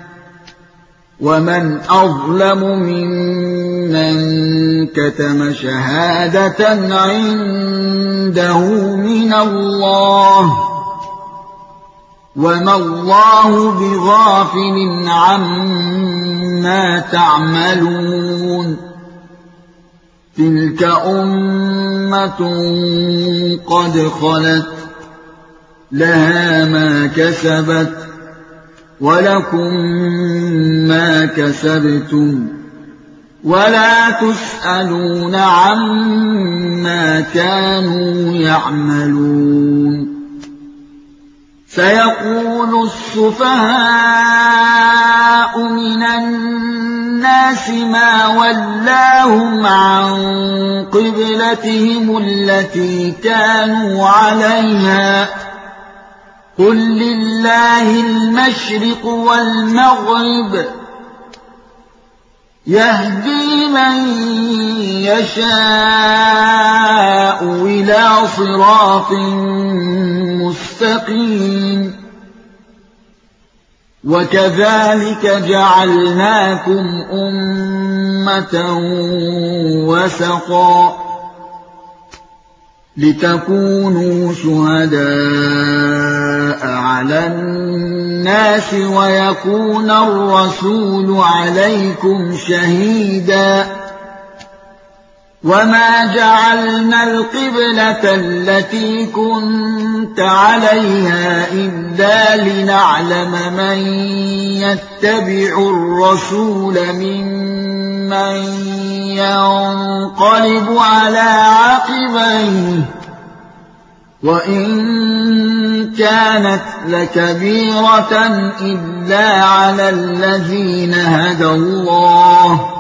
ومن أظلم ممن كتم شهادة عنده من الله وما الله بغافل عما تعملون تلك أمة قد خلت لها ما كسبت ولكم ما كسبتم ولا تسألون عما كانوا يعملون سيقول السفهاء من الناس ما ولاهم عن قبلتهم التي كانوا عليها قل لله المشرق والمغرب يهدي من يشاء إلى صراط مستقيم وكذلك جعلناكم أمة وسطا لتكونوا شهداء على الناس ويكون الرسول عليكم شهيدا وما جعلنا القبلة التي كنت عليها إلا لنعلم من يتبع الرسول ممن ينقلب على عقبيه وإن كانت لكبيرة إلا على الذين هدى الله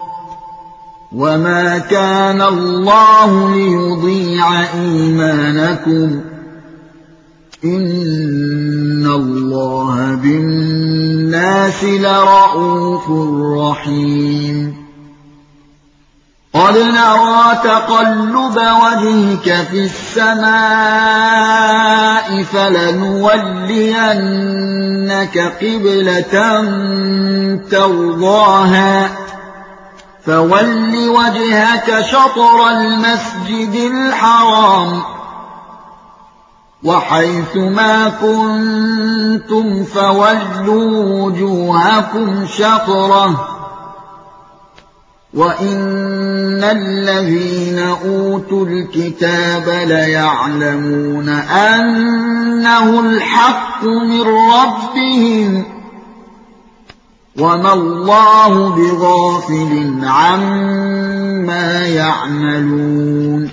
وما كان الله ليضيع إيمانكم إن الله بالناس لرءوف رحيم قد نرى تقلب وجهك في السماء فلنولينك قبلة ترضاها فول وجهك شطر المسجد الحرام وحيث ما كنتم فولوا وجوهكم شطره وإن الذين أوتوا الكتاب ليعلمون أنه الحق من ربهم وما الله بغافل عما يعملون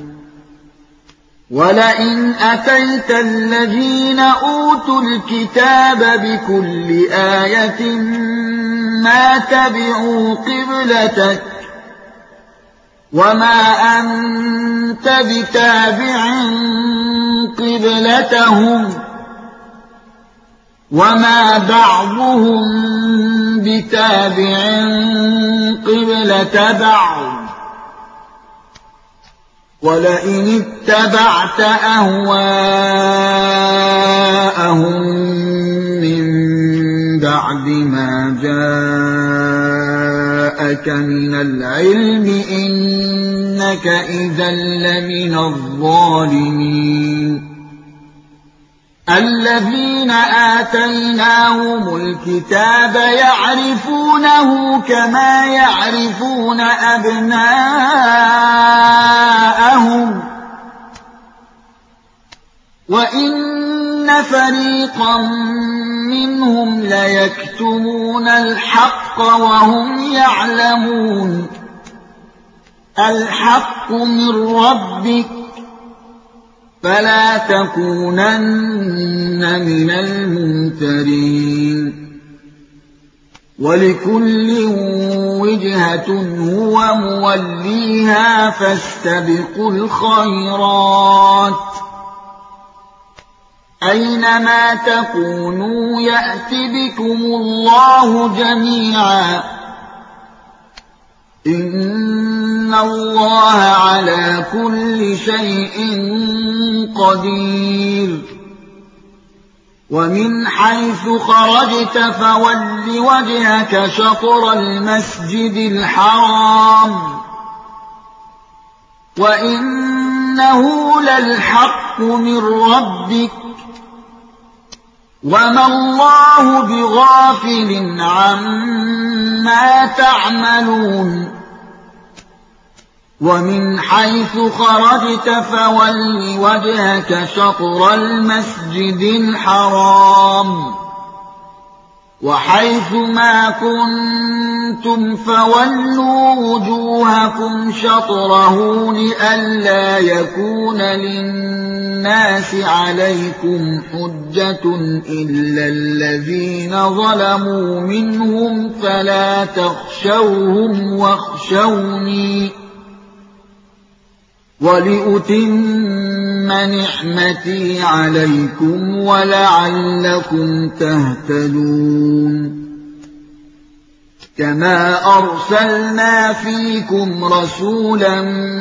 ولئن أتيت الذين أوتوا الكتاب بكل آية ما تبعوا قبلتك وما أنت بتابع قبلتهم وما بعضهم بتابع قبلة بعض ولئن اتبعت أهواءهم من بعد ما جاءك من العلم إنك إذا لمن الظالمين الذين آتيناهم الكتاب يعرفونه كما يعرفون أبناءهم وإن فريقا منهم ليكتمون الحق وهم يعلمون الحق من ربك فلا تكونن من الممترين ولكل وجهة هو موليها فاستبقوا الخيرات أينما تكونوا يأت بكم الله جميعا إن الله على كل شيء قدير ومن حيث خرجت فول وجهك شطر المسجد الحرام وإنه للحق من ربك وما الله بغافل عما تعملون ومن حيث خرجت فول وجهك شطر المسجد الحرام وحيث ما كنتم فولوا وجوهكم شطره لئلا يكون للناس عليكم حجة إلا الذين ظلموا منهم فلا تخشوهم واخشوني ولأتم نعمتي عليكم ولعلكم تهتدون كما أرسلنا فيكم رسولا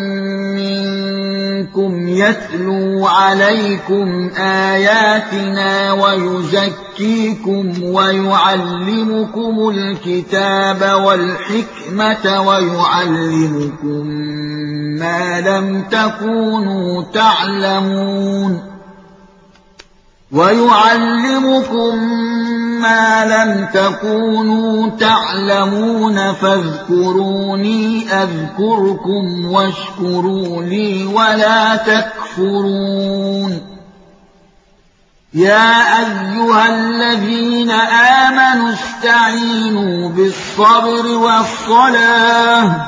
منكم يتلو عليكم آياتنا ويزكيكم ويعلمكم الكتاب والحكمة ويعلمكم ما لم تكونوا تعلمون ويعلمكم ما لم تكونوا تعلمون فاذكروني أذكركم واشكروا لي ولا تكفرون يا أيها الذين آمنوا استعينوا بالصبر والصلاة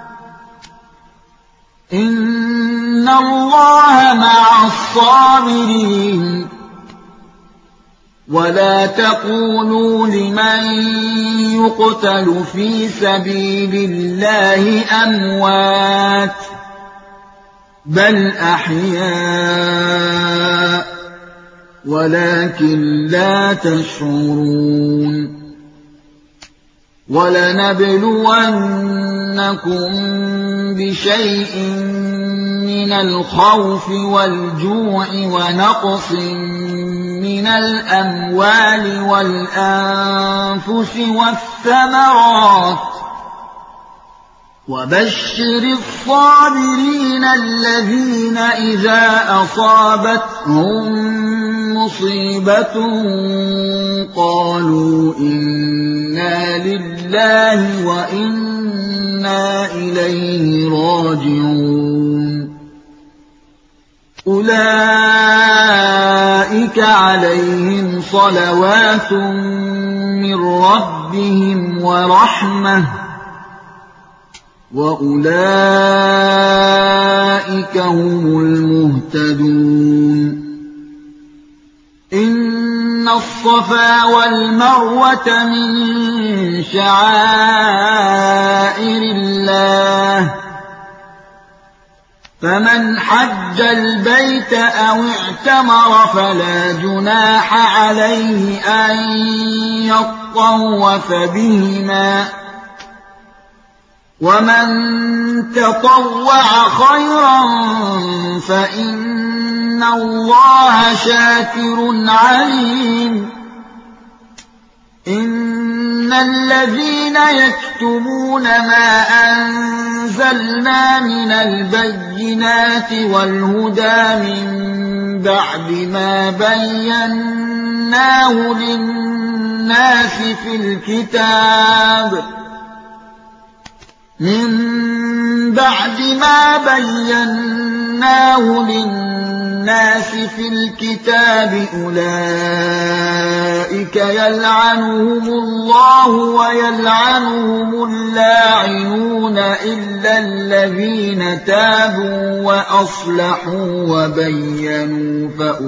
إن الله مع الصابرين ولا تقولوا لمن يقتل في سبيل الله أموات بل أحياء ولكن لا تشعرون ولنبلونكم بشيء من الخوف والجوع ونقص من الأموال والأنفس والثمرات وبشر الصابرين الذين إذا أصابتهم مصيبة قالوا إنا لله وإنا إليه راجعون أولئك عليهم صلوات من ربهم ورحمة وأولئك هم المهتدون إن الصفا والمروة من شعائر الله فمن حج البيت أو اعتمر فلا جناح عليه أن يطوف بهما ومن تطوع خيرا فإن الله شاكر عليم إن الذين يكتمون ما أنزلنا من البينات والهدى من بعد ما بيناه للناس في الكتاب من بعد ما بيناه للناس في الكتاب أولئك يلعنهم الله ويلعنهم اللاعنون إلا الذين تابوا وأصلحوا وبينوا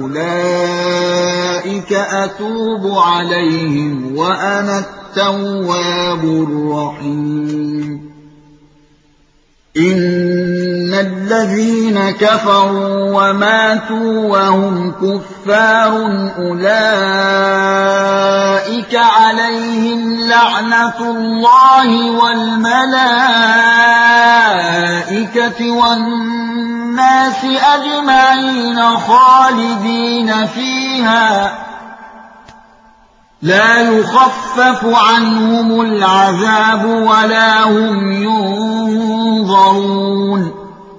فأولئك أتوب عليهم وأنا التواب الرحيم إن الذين كفروا وماتوا وهم كفار أولئك عليهم لعنة الله والملائكة والناس أجمعين خالدين فيها لا يخفف عنهم العذاب ولا هم ينظرون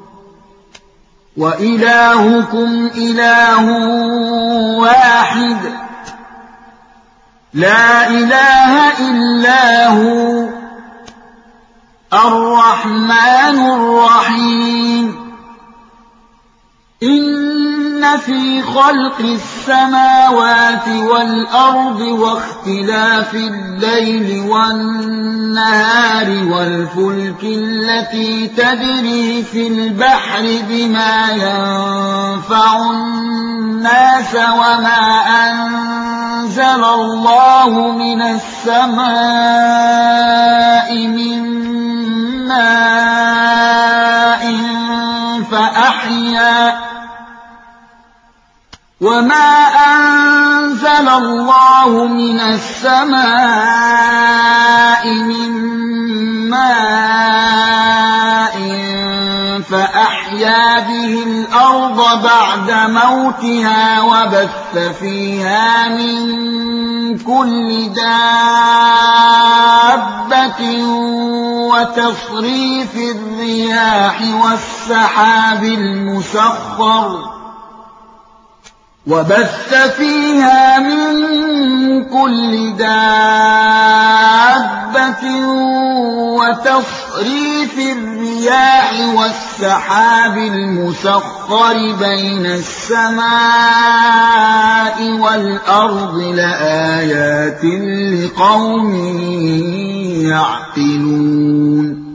وإلهكم إله واحد لا إله إلا هو الرحمن الرحيم إن في خلق السماوات والأرض واختلاف الليل والنهار والفلك التي تجري في البحر بما ينفع الناس وما أنزل الله من السماء من ماء فأحيا وما أنزل الله من السماء من ماء فأحيا به الأرض بعد موتها وبث فيها من كل دابة وتصريف الرياح والسحاب المسخر وبث فيها من كل دابة وتصريف الرياح والسحاب المسخر بين السماء والأرض لآيات لقوم يعقلون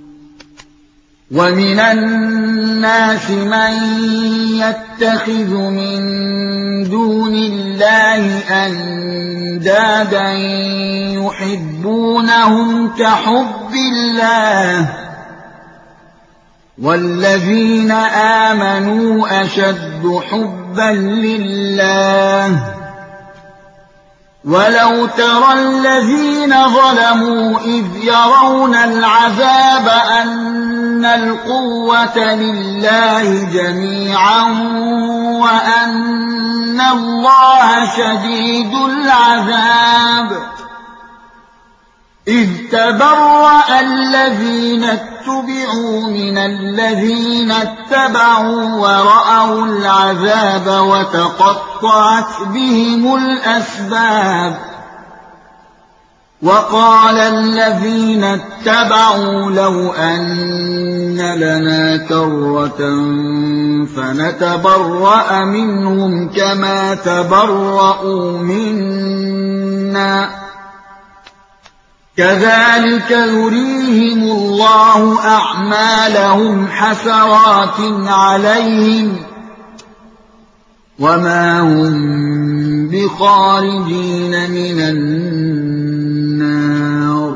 ومن الناس من يتخذ من دون الله أندادا يحبونهم كحب الله والذين آمنوا أشد حبا لله ولو ترى الذين ظلموا إذ يرون العذاب أن القوة لله جميعا وأن الله شديد العذاب إذ تبرأ الذين اتبعوا من الذين اتبعوا ورأوا العذاب وتقطعت بهم الأسباب وقال الذين اتبعوا لو أن لنا كرة فنتبرأ منهم كما تبرأوا منا كذلك يريهم الله أعمالهم حسرات عليهم وما هم بخارجين من النار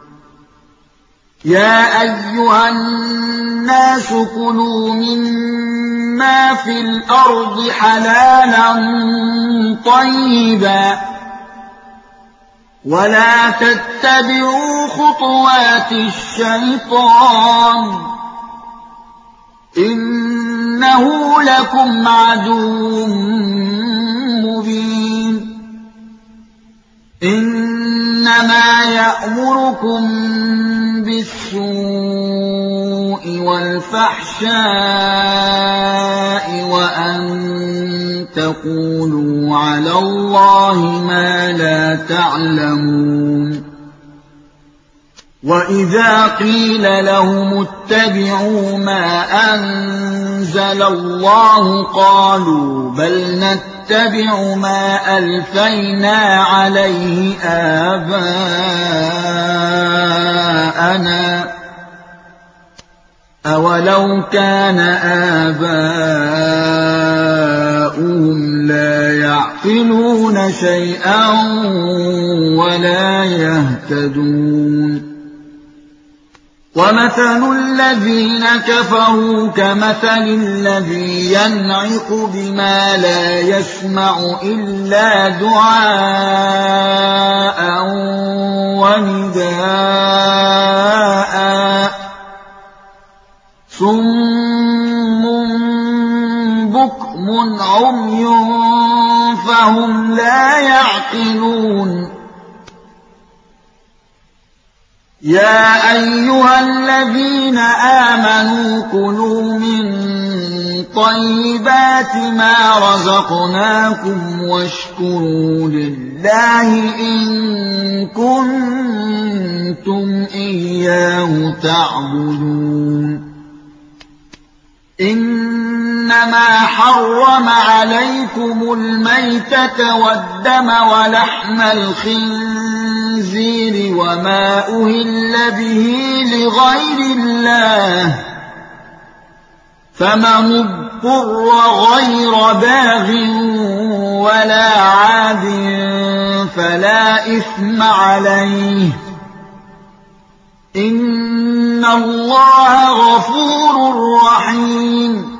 يا أيها الناس كلوا مما في الأرض حلالا طيبا ولا تتبعوا خطوات الشيطان إنه لكم عدو مبين إنما يأمركم بالسوء والفحشاء وأن تقولوا على الله ما لا تعلمون وإذا قيل لهم اتبعوا ما أنزل الله قالوا بل نتبع ما ألفينا عليه آباءنا أولو كان آباؤهم لا يعقلون شيئا ولا يهتدون ومثل الذين كفروا كمثل الذي ينعق بما لا يسمع إلا دعاء ونداء صم بكم عمي فهم لا يعقلون يا أيها الذين آمنوا كلوا من طيبات ما رزقناكم واشكروا لله إن كنتم إياه تعبدون إنما حرم عليكم الميتة والدم ولحم الخنزير وما أهل به لغير الله فمن اضطر غير باغ ولا عاد فلا إثم عليه إن الله غفور رحيم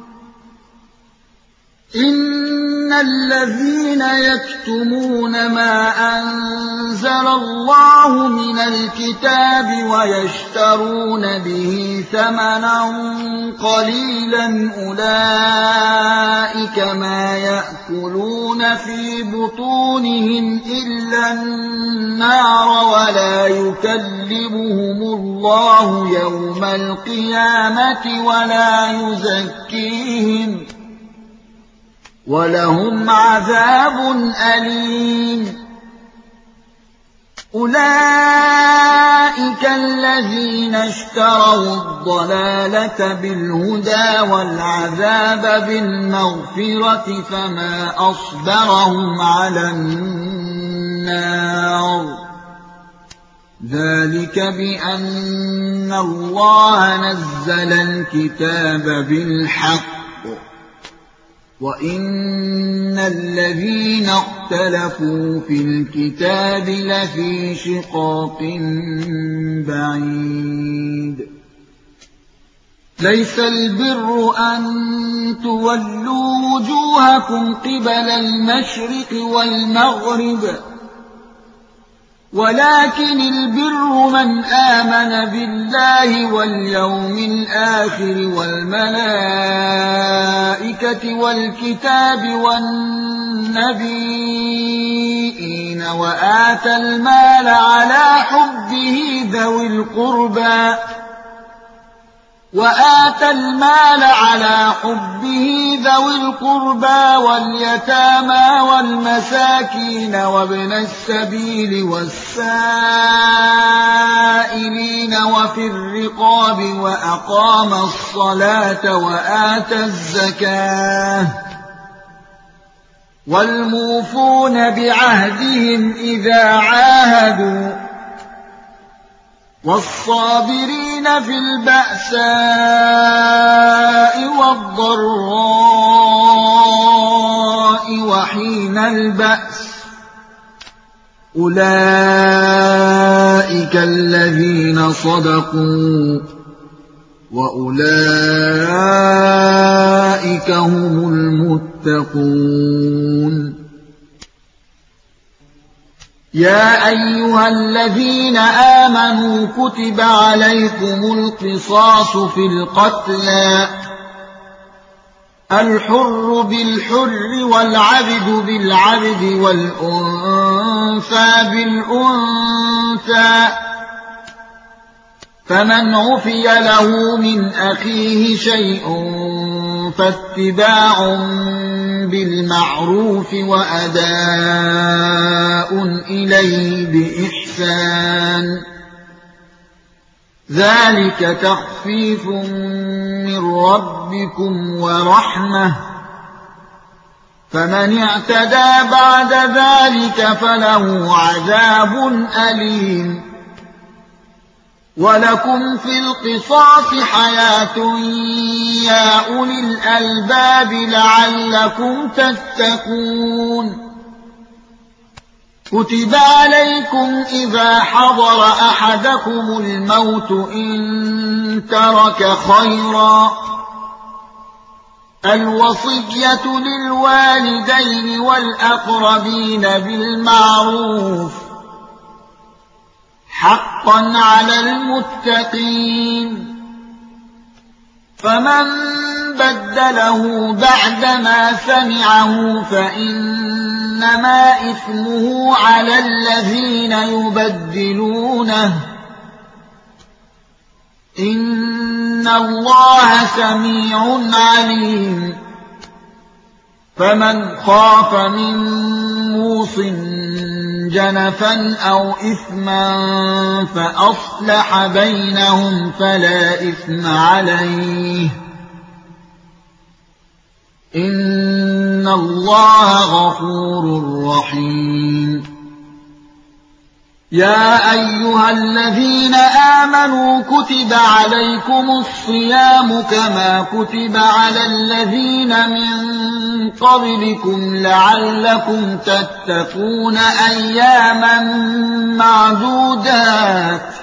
إن الذين يكتمون ما أنزل الله من الكتاب ويشترون به ثمنا قليلا أولئك ما يأكلون في بطونهم إلا النار ولا يكلمهم الله يوم القيامة ولا يزكيهم ولهم عذاب أليم أولئك الذين اشتروا الضلالة بالهدى والعذاب بالمغفرة فما أصبرهم على النار ذلك بأن الله نزل الكتاب بالحق وإن الذين اختلفوا في الكتاب لفي شقاق بعيد ليس البر أن تولوا وجوهكم قبل المشرق والمغرب ولكن البر من آمن بالله واليوم الآخر والملائكة والكتاب والنبيين وآتى المال على حبه ذوي القربى وآتى المال على حبه ذوي القربى واليتامى والمساكين وابن السبيل والسائلين وفي الرقاب وأقام الصلاة وآتى الزكاة والموفون بعهدهم إذا عاهدوا والصابرين في البأساء والضراء وحين البأس أولئك الذين صدقوا وأولئك هم المتقون يا أيها الذين آمنوا كتب عليكم القصاص في القتلى الحر بالحر والعبد بالعبد والأنثى بالأنثى فمن عفي له من أخيه شيء فاتباع بالمعروف وأداء إليه بإحسان ذلك تخفيف من ربكم ورحمة فمن اعتدى بعد ذلك فله عذاب أليم ولكم في القصاص حياة يا أولي الألباب لعلكم تتقون كتب عليكم إذا حضر أحدكم الموت إن ترك خيرا الوصية للوالدين والأقربين بالمعروف حقا على المتقين فمن بدله بعدما سمعه فإنما إثمه على الذين يبدلونه إن الله سميع عليم فمن خاف من موص جنفا أو إثما فأصلح بينهم فلا إثم عليه إن الله غفور رحيم يا أيها الذين آمنوا كتب عليكم الصيام كما كتب على الذين من قبلكم لعلكم تتقون أياما معدودات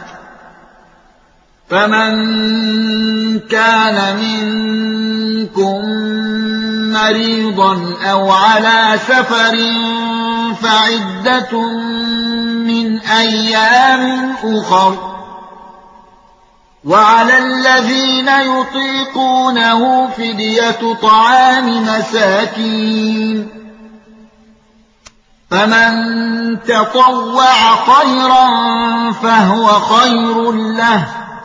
فمن كان منكم مريضا أو على سفر فعدة من أيام أخر وعلى الذين يطيقونه فدية طعام مساكين فمن تطوع خيرا فهو خير له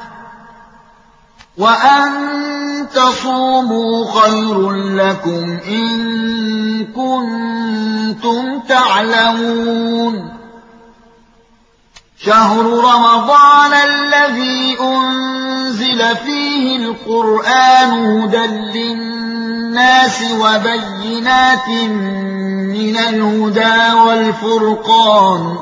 وأن تصوموا خير لكم إن كنتم تعلمون شهر رمضان الذي أنزل فيه القرآن هدى للناس وبينات من الهدى والفرقان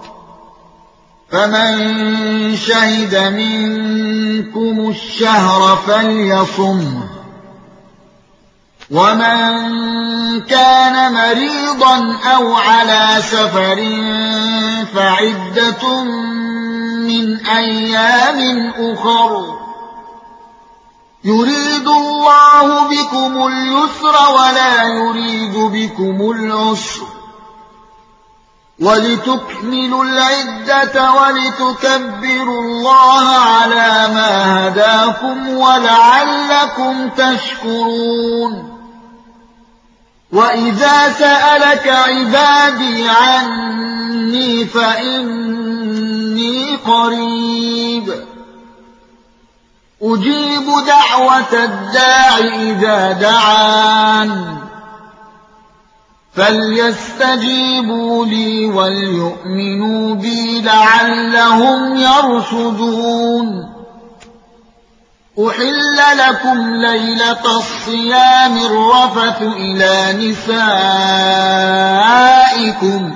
فمن شهد منكم الشهر فليصمه ومن كان مريضا أو على سفر فعدة من أيام أخر يريد الله بكم اليسر ولا يريد بكم العسر ولتكملوا العدة ولتكبروا الله على ما هداكم ولعلكم تشكرون وإذا سألك عبادي عني فإني قريب أجيب دعوة الداع إذا دعان فليستجيبوا لي وليؤمنوا بي لعلهم يرشدون أحل لكم ليلة الصيام الرفث إلى نسائكم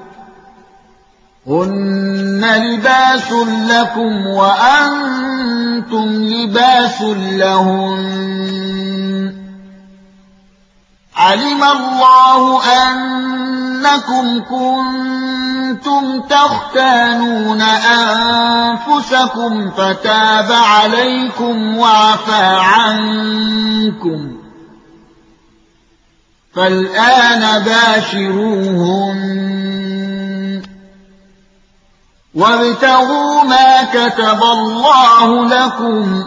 هن لباس لكم وأنتم لباس لهن علم الله أنكم كنتم تختانون أنفسكم فتاب عليكم وعفى عنكم فالآن باشروهن وابتغوا ما كتب الله لكم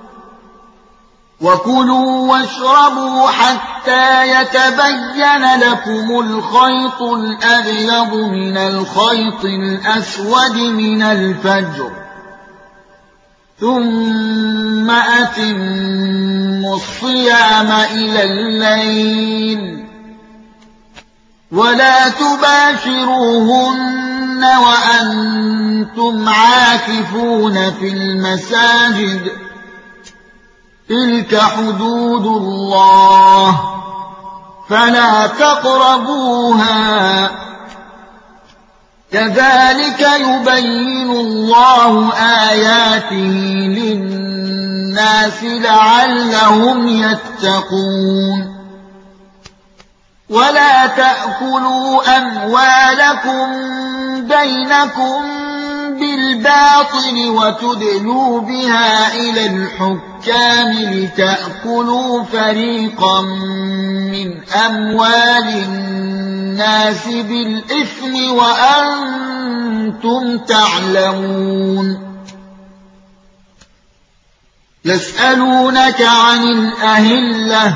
وكلوا واشربوا حتى يتبين لكم الخيط الأبيض من الخيط الأسود من الفجر ثم أتموا الصيام إلى الليل ولا تباشروهن وأنتم عاكفون في المساجد تلك حدود الله فلا تقربوها كذلك يبين الله آياته للناس لعلهم يتقون ولا تأكلوا أموالكم بينكم بالباطل وتدلوا بها إلى الحكام لتأكلوا فريقا من أموال الناس بالإثم وأنتم تعلمون يسألونك عن الأهلة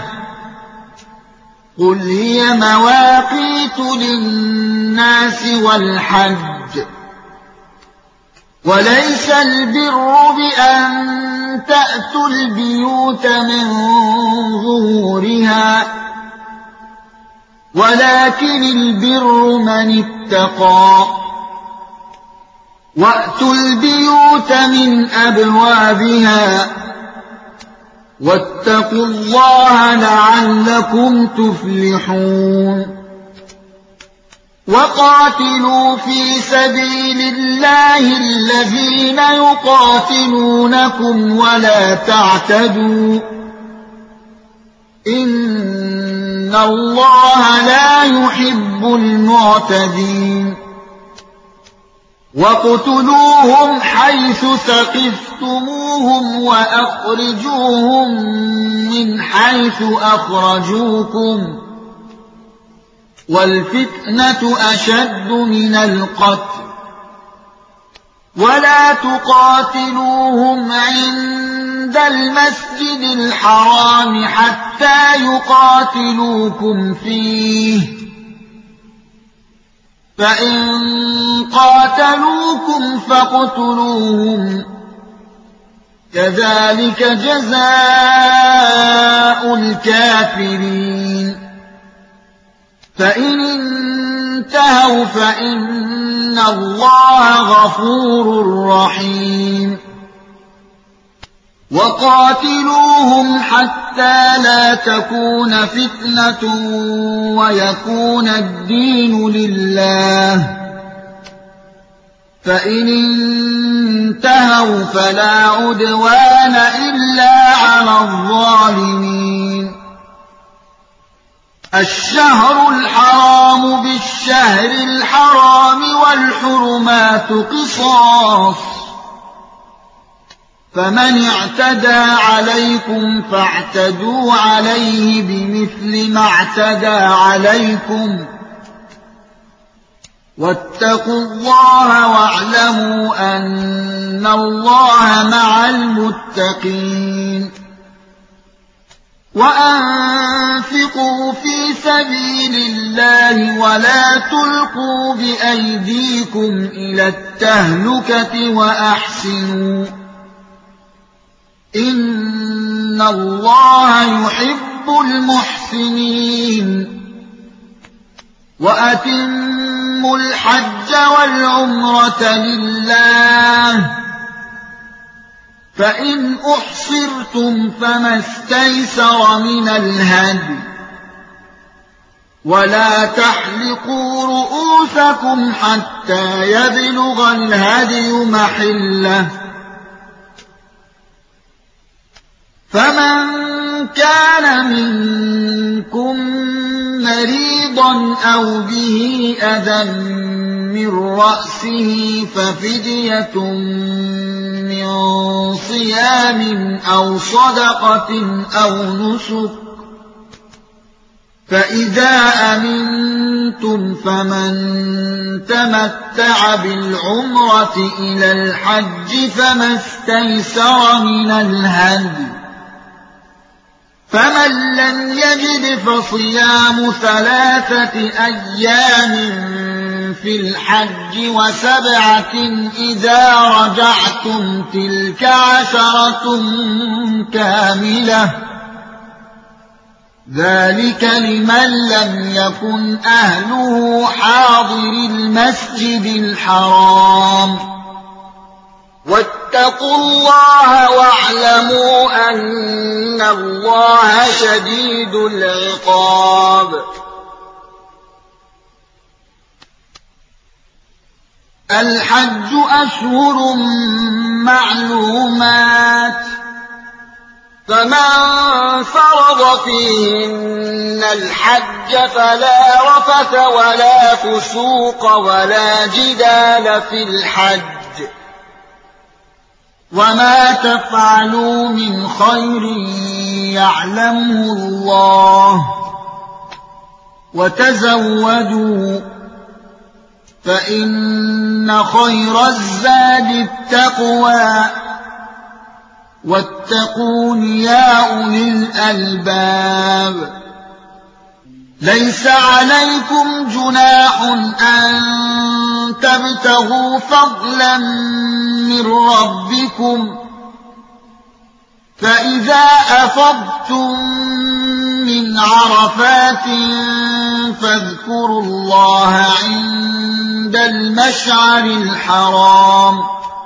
قل هي مواقيت للناس والحج وليس البر بأن تأتوا البيوت من ظهورها ولكن البر من اتقى وأتوا البيوت من أبوابها واتقوا الله لعلكم تفلحون وقاتلوا في سبيل الله الذين يقاتلونكم ولا تعتدوا إن الله لا يحب المعتدين واقتلوهم حيث ثقفتموهم وأخرجوهم من حيث أخرجوكم والفتنة أشد من القتل ولا تقاتلوهم عند المسجد الحرام حتى يقاتلوكم فيه فإن قاتلوكم فاقتلوهم كذلك جزاء الكافرين فإن انتهوا فإن الله غفور رحيم وقاتلوهم حتى لا تكون فتنة ويكون الدين لله فإن انتهوا فلا عدوان إلا على الظالمين الشهر الحرام بالشهر الحرام والحرمات قصاص فمن اعتدى عليكم فاعتدوا عليه بمثل ما اعتدى عليكم واتقوا الله واعلموا أن الله مع المتقين وأنفقوا في سبيل الله ولا تلقوا بأيديكم إلى التهلكة وأحسنوا إن الله يحب المحسنين وأتموا الحج والعمرة لله فإن أحصرتم فما استيسر من الهدي ولا تحلقوا رؤوسكم حتى يبلغ الهدي محله فمن كان منكم مريضا أو به أذى من رأسه ففدية من صيام أو صدقة أو نسك فإذا أمنتم فمن تمتع بالعمرة إلى الحج فما استيسر من الهدي فمن لم يجد فصيام ثلاثة أيام في الحج وسبعة إذا رجعتم تلك عشرة كاملة ذلك لمن لم يكن أهله حاضر المسجد الحرام واتقوا الله واعلموا أن الله شديد العقاب الحج أشهر معلومات فمن فرض فيهن الحج فلا رفث ولا فسوق ولا جدال في الحج وما تفعلوا من خير يعلمه الله وتزودوا فإن خير الزاد التقوى واتقون يا أولي الألباب ليس عليكم جناح أن تبتغوا فضلا من ربكم فإذا أفضتم من عرفات فاذكروا الله عند المشعر الحرام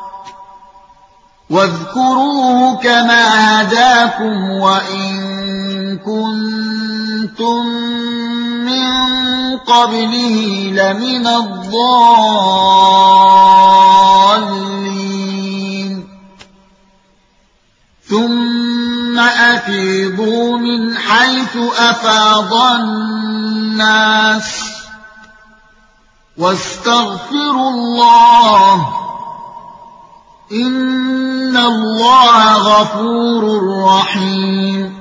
واذكروه كما هداكم وإن كنتم من قبله لمن الضالين ثم أفيضوا من حيث أفاض الناس واستغفروا الله إن الله غفور رحيم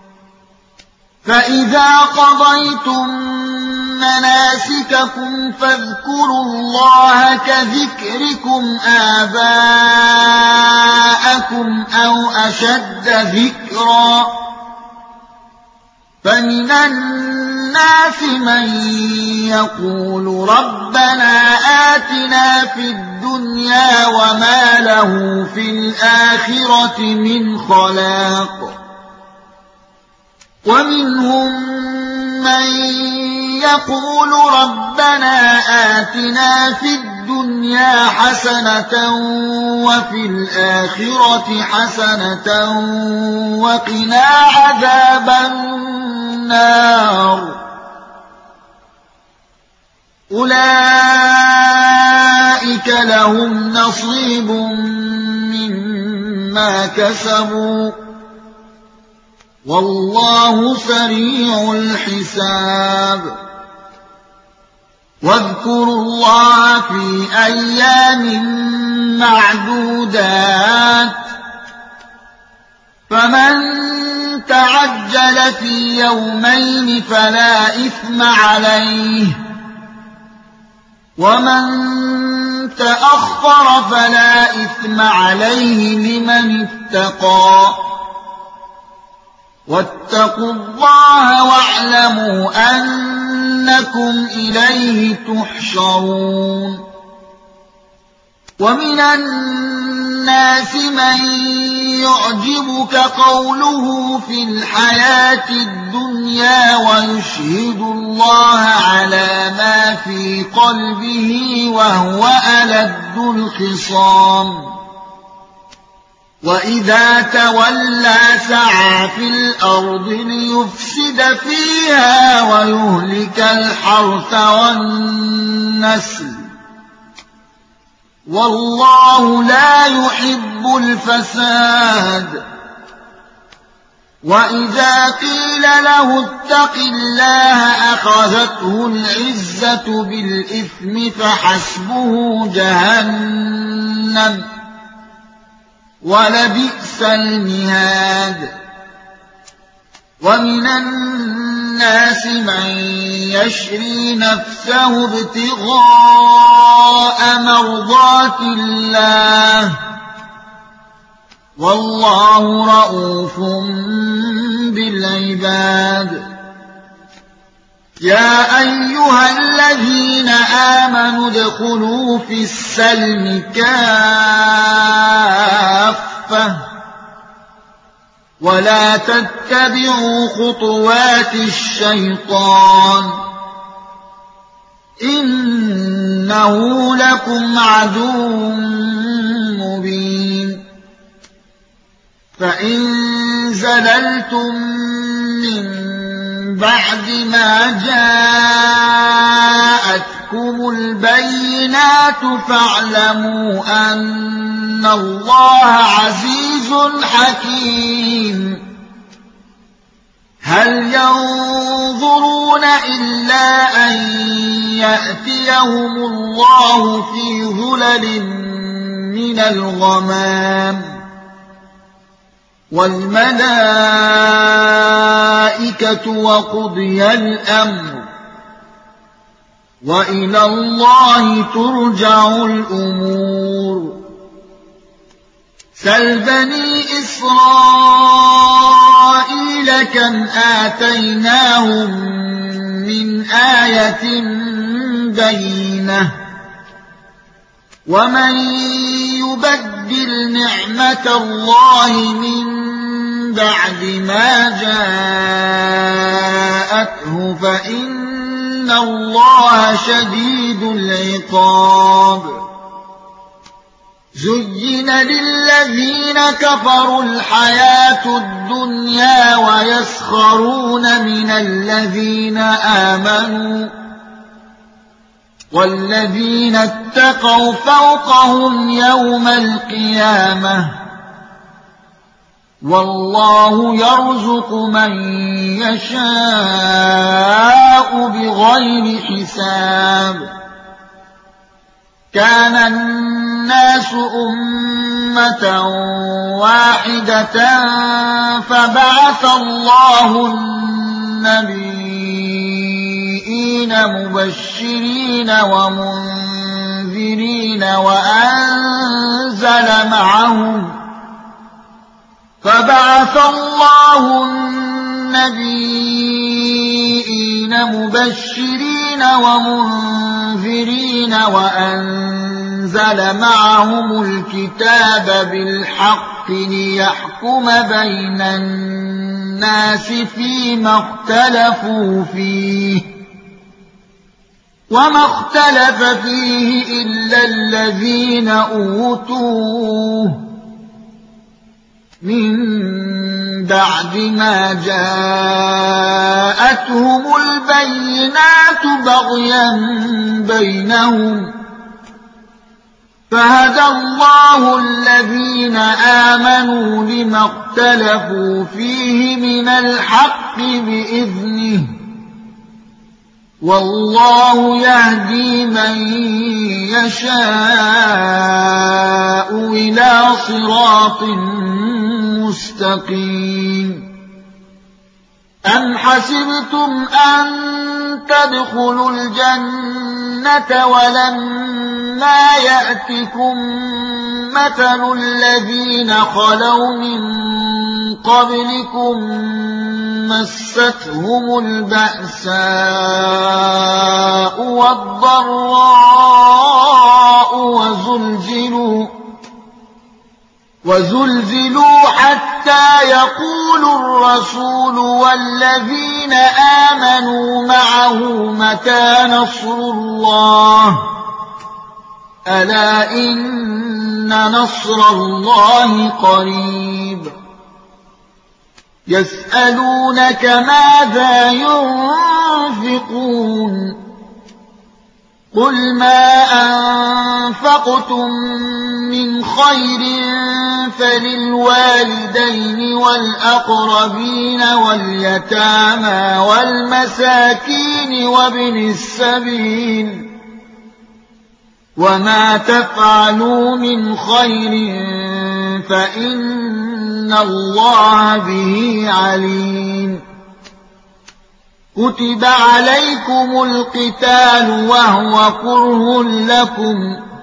فإذا قضيتم مناسككم فاذكروا الله كذكركم آباءكم أو أشد ذكرا فمن الناس من يقول ربنا آتنا في الدنيا وما له في الآخرة من خلاق ومنهم من يقول ربنا آتنا في الدنيا حسنة وفي الآخرة حسنة وقنا عذاب النار أولئك لهم نصيب مما كسبوا والله سريع الحساب واذكروا الله في أيام معدودات فمن تعجل في يومين فلا إثم عليه ومن تأخر فلا إثم عليه لمن اتقى واتقوا الله واعلموا أنكم إليه تحشرون ومن الناس من يعجبك قوله في الحياة الدنيا ويشهد الله على ما في قلبه وهو ألد الخصام وإذا تولى سعى في الأرض ليفسد فيها ويهلك الحرث والنسل والله لا يحب الفساد وإذا قيل له اتق الله أخذته العزة بالإثم فحسبه جهنم ولبئس المهاد ومن الناس من يشري نفسه ابتغاء مرضات الله والله رؤوف بالعباد يا أيها الذين آمنوا ادخلوا في السلم كافة ولا تتبعوا خطوات الشيطان إنه لكم عدو مبين فإن زللتم من بعد ما جاءتكم البينات فاعلموا أن الله عزيز حكيم هل ينظرون إلا أن يأتيهم الله في ظلل من الغمام والملائكة وقضي الأمر وإلى الله ترجع الأمور سل بني إسرائيل كم آتيناهم من آية بينة ومن يبدل نعمة الله من بعد ما جاءته فإن الله شديد العقاب زين للذين كفروا الحياة الدنيا ويسخرون من الذين آمنوا والذين اتقوا فوقهم يوم القيامة والله يرزق من يشاء بغير حساب كان الناس أمة واحدة فبعث الله النبيين مبشرين ومنذرين وأنزل معهم فبعث الله النبيين مبشرين ومنذرين وأنزل معهم الكتاب بالحق ليحكم بين الناس فيما اختلفوا فيه وما اختلف فيه إلا الذين أوتوه من بعد ما جاءتهم البينات بغيا بينهم فهدى الله الذين آمنوا لما اختلفوا فيه من الحق بإذنه والله يهدي من يشاء إلى صراط مستقيم أم حسبتم أن تدخلوا الجنة ولما يأتكم مثل الذين خلوا من قبلكم مستهم البأساء والضراء وزلزلوا وزلزلوا حتى يقول الرسول والذين آمنوا معه متى نصر الله ألا إن نصر الله قريب يسألونك ماذا ينفقون قل ما أنفقتم من خير فللوالدين والأقربين واليتامى والمساكين وابن السبيل وما تفعلوا من خير فإن الله به عليم كتب عليكم القتال وهو كره لكم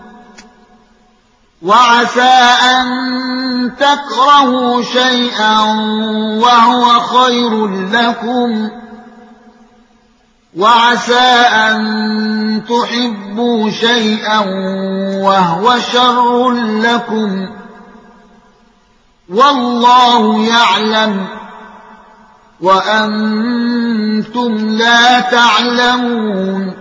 وعسى أن تكرهوا شيئا وهو خير لكم وعسى أن تحبوا شيئا وهو شر لكم والله يعلم وأنتم لا تعلمون.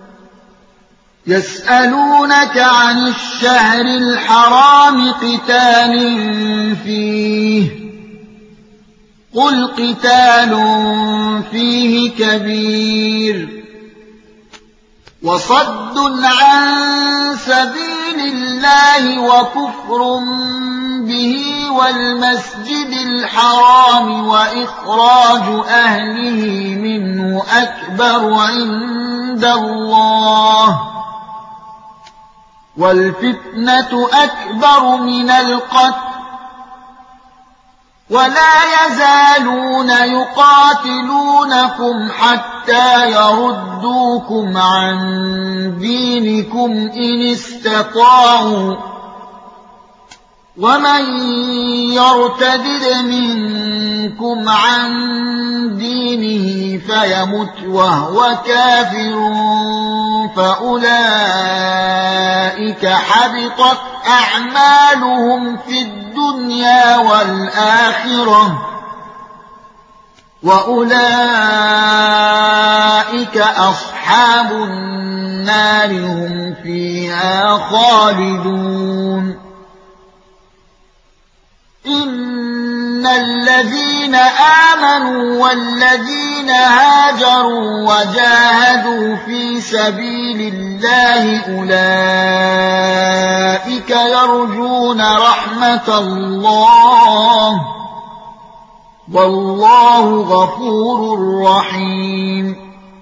يسألونك عن الشهر الحرام قتال فيه قل قتال فيه كبير وصد عن سبيل الله وكفر به والمسجد الحرام وإخراج أهله منه أكبر عند الله والفتنة أكبر من القتل ولا يزالون يقاتلونكم حتى يردوكم عن دينكم إن استطاعوا ومن يرتد منكم عن دينه فيمت وهو كافر فأولئك حبطت أعمالهم في الدنيا والآخرة وأولئك أصحاب النار هم فيها خالدون. إن الذين آمنوا والذين هاجروا وجاهدوا في سبيل الله أولئك يرجون رحمة الله والله غفور رحيم.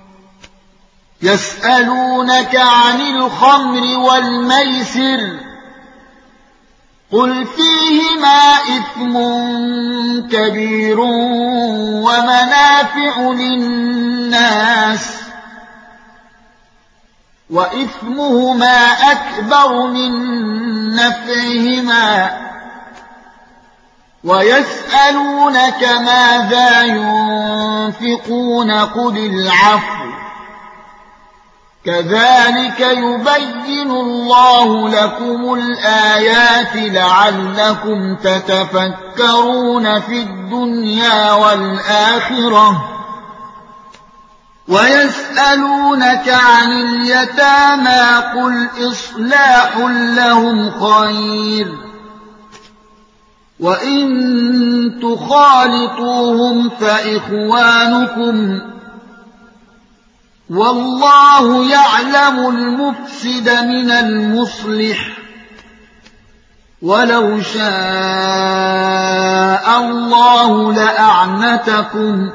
يسألونك عن الخمر والميسر قل فيهما إثم كبير ومنافع للناس وإثمهما أكبر من نفعهما ويسألونك ماذا ينفقون قل العفو كذلك يبين الله لكم الآيات لعلكم تتفكرون في الدنيا والآخرة. ويسألونك عن اليتامى قل إصلاح لهم خير وإن تخالطوهم فإخوانكم والله يعلم المفسد من المصلح ولو شاء الله لأعنتكم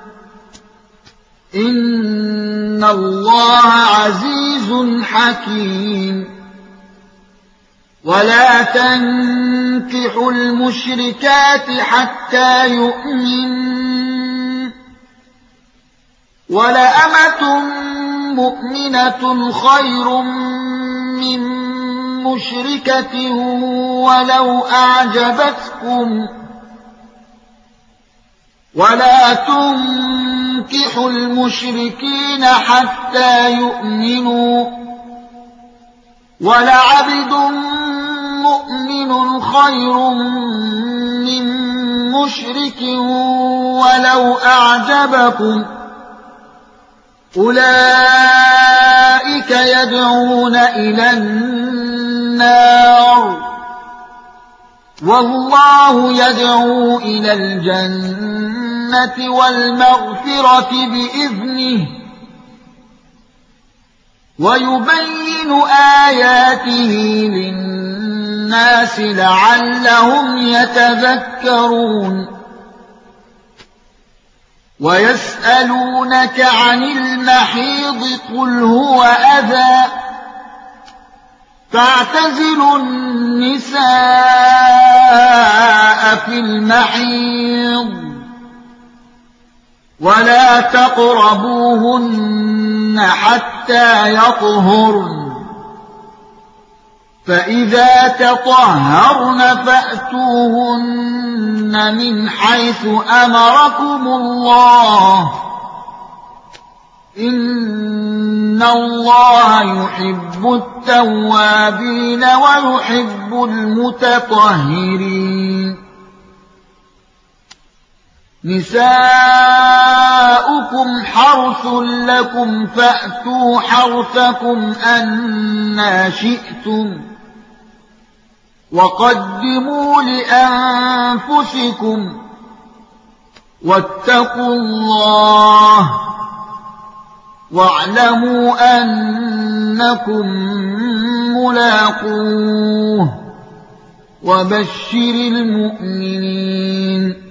إن الله عزيز حكيم. ولا تنكحوا المشركات حتى يؤمنوا ولأمة مؤمنة خير من مشركة ولو أعجبتكم ولا تنكحوا المشركين حتى يؤمنوا ولعبد مؤمن خير من مشرك ولو أعجبكم أولئك يدعون إلى النار والله يدعو إلى الجنة والمغفرة بإذنه ويبين آياته للناس لعلهم يتذكرون. ويسألونك عن المحيض قل هو أذى فاعتزلوا النساء في المحيض ولا تقربوهن حتى يطهرن فإذا تطهرن فأتوهن من حيث أمركم الله إن الله يحب التوابين ويحب المتطهرين نساؤكم حرث لكم فأتوا حرثكم أنى شئتم وقدموا لأنفسكم واتقوا الله واعلموا أنكم ملاقوه وبشر المؤمنين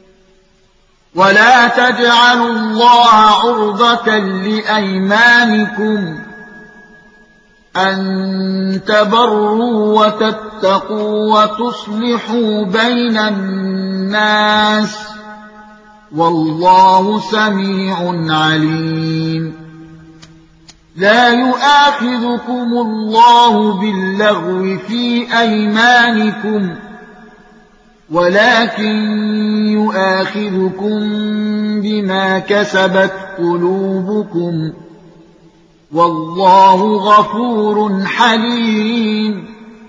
ولا تجعلوا الله عرضة لأيمانكم أن تبروا وتتقوا وتصلحوا بين الناس والله سميع عليم لا يؤاخذكم الله باللغو في أيمانكم ولكن يؤاخذكم بما كسبت قلوبكم والله غفور حليم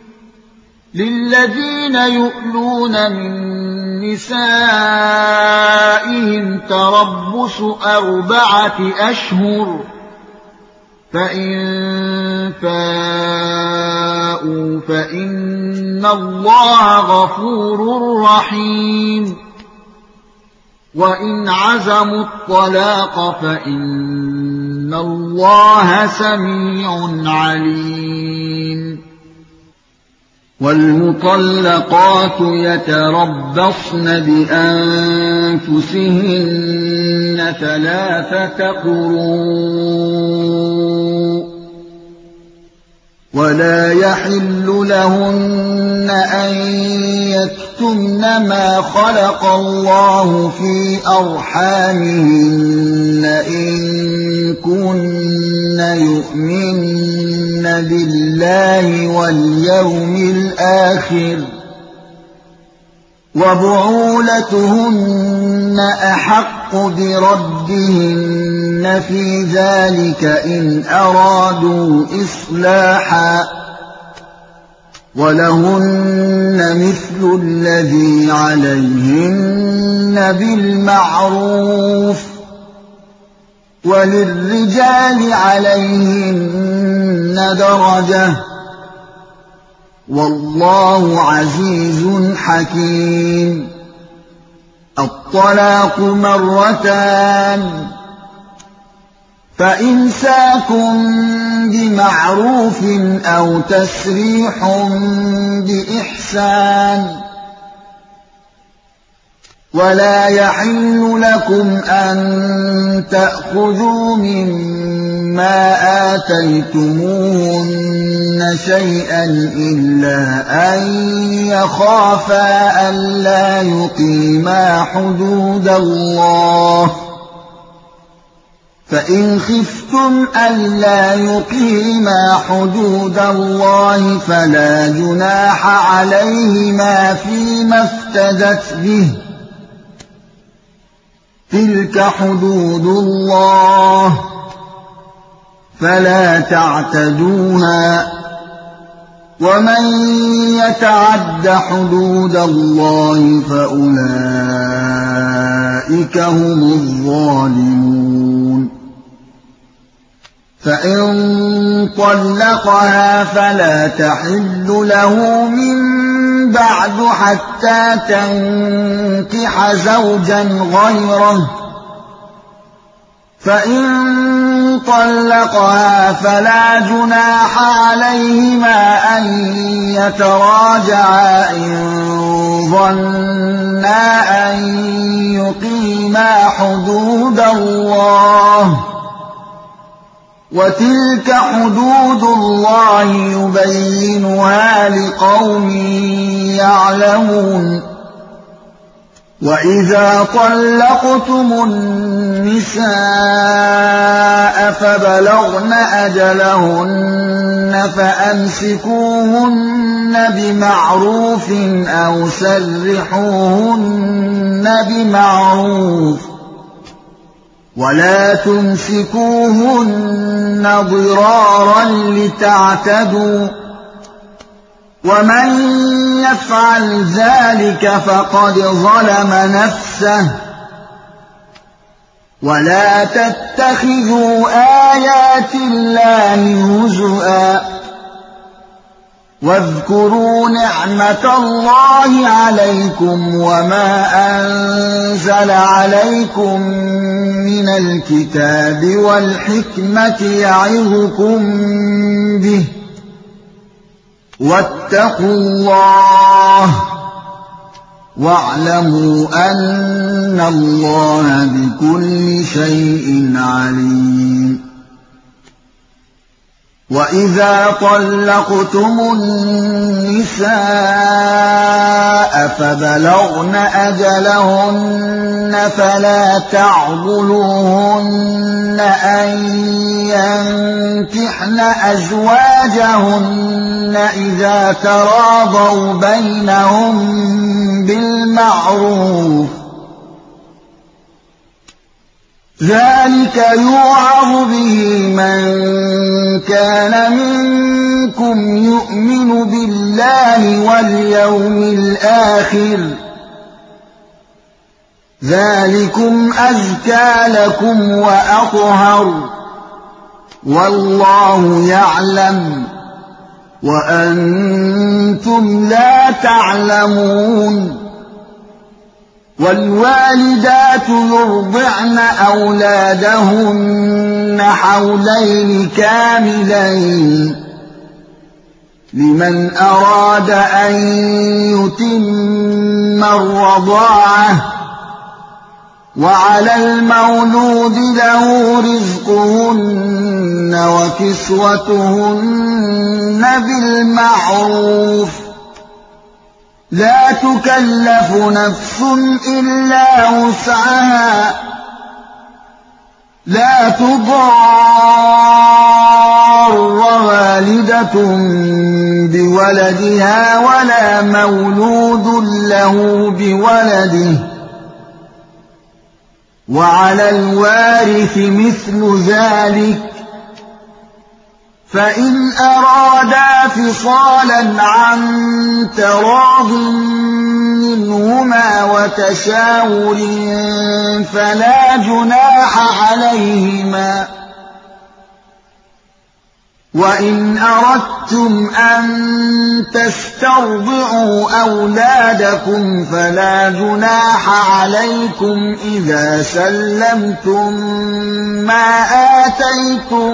للذين يؤلون من نسائهم تربص أربعة أشهر فإن فاءوا فإن الله غفور رحيم وإن عزموا الطلاق فإن الله سميع عليم والمطلقات يتربصن بأنفسهن ثلاثة قروء ولا يحل لهن أن يكتمن ما خلق الله في أرحامهن إن كن يؤمن بالله واليوم الآخر وبعولتهن أحق بردهن في ذلك إن أرادوا إصلاحا ولهن مثل الذي عليهن بالمعروف وللرجال عليهن درجة والله عزيز حكيم الطلاق مرتان فإمساك بمعروف أو تسريح بإحسان ولا يحل لكم أن تأخذوا مما آتيتموهن شيئا إلا أن يخافا ألا يقيما حدود الله فإن خفتم ألا يقيما حدود الله فلا جناح عليهما فيما افتدت به تلك حدود الله فلا تعتدوها ومن يتعد حدود الله فأولئك هم الظالمون فإن طلقها فلا تحل له من بعد حتى تنكح زوجا غيره فإن طلقها فلا جناح عليهما أن يتراجعا إن ظنا أن يقيما حدود الله وتلك حدود الله يبينها لقوم يعلمون وإذا طلقتم النساء فبلغن أجلهن فأمسكوهن بمعروف أو سرحوهن بمعروف ولا تمسكوهن ضرارا لتعتدوا ومن يفعل ذلك فقد ظلم نفسه ولا تتخذوا آيات الله هزؤا واذكروا نعمة الله عليكم وما أنزل عليكم من الكتاب والحكمة يعظكم به واتقوا الله واعلموا أن الله بكل شيء عليم وإذا طلقتم النساء فبلغن أجلهن فلا تعضلوهن أن ينكحن أزواجهن إذا تراضوا بينهم بالمعروف ذلك يوعظ به من كان منكم يؤمن بالله واليوم الآخر ذلكم أزكى لكم وأطهر والله يعلم وأنتم لا تعلمون والوالدات يرضعن أولادهن حولين كاملين لمن أراد أن يتم الرضاعة وعلى المولود له رزقهن وكسوتهن بالمعروف لا تكلف نفس إلا وسعها لا تضار والدة بولدها ولا مولود له بولده وعلى الوارث مثل ذلك فإن أرادا فصالا عن تراض منهما وتشاور فلا جناح عليهما وإن أردتم أن تسترضعوا أولادكم فلا جناح عليكم إذا سلمتم ما آتيتم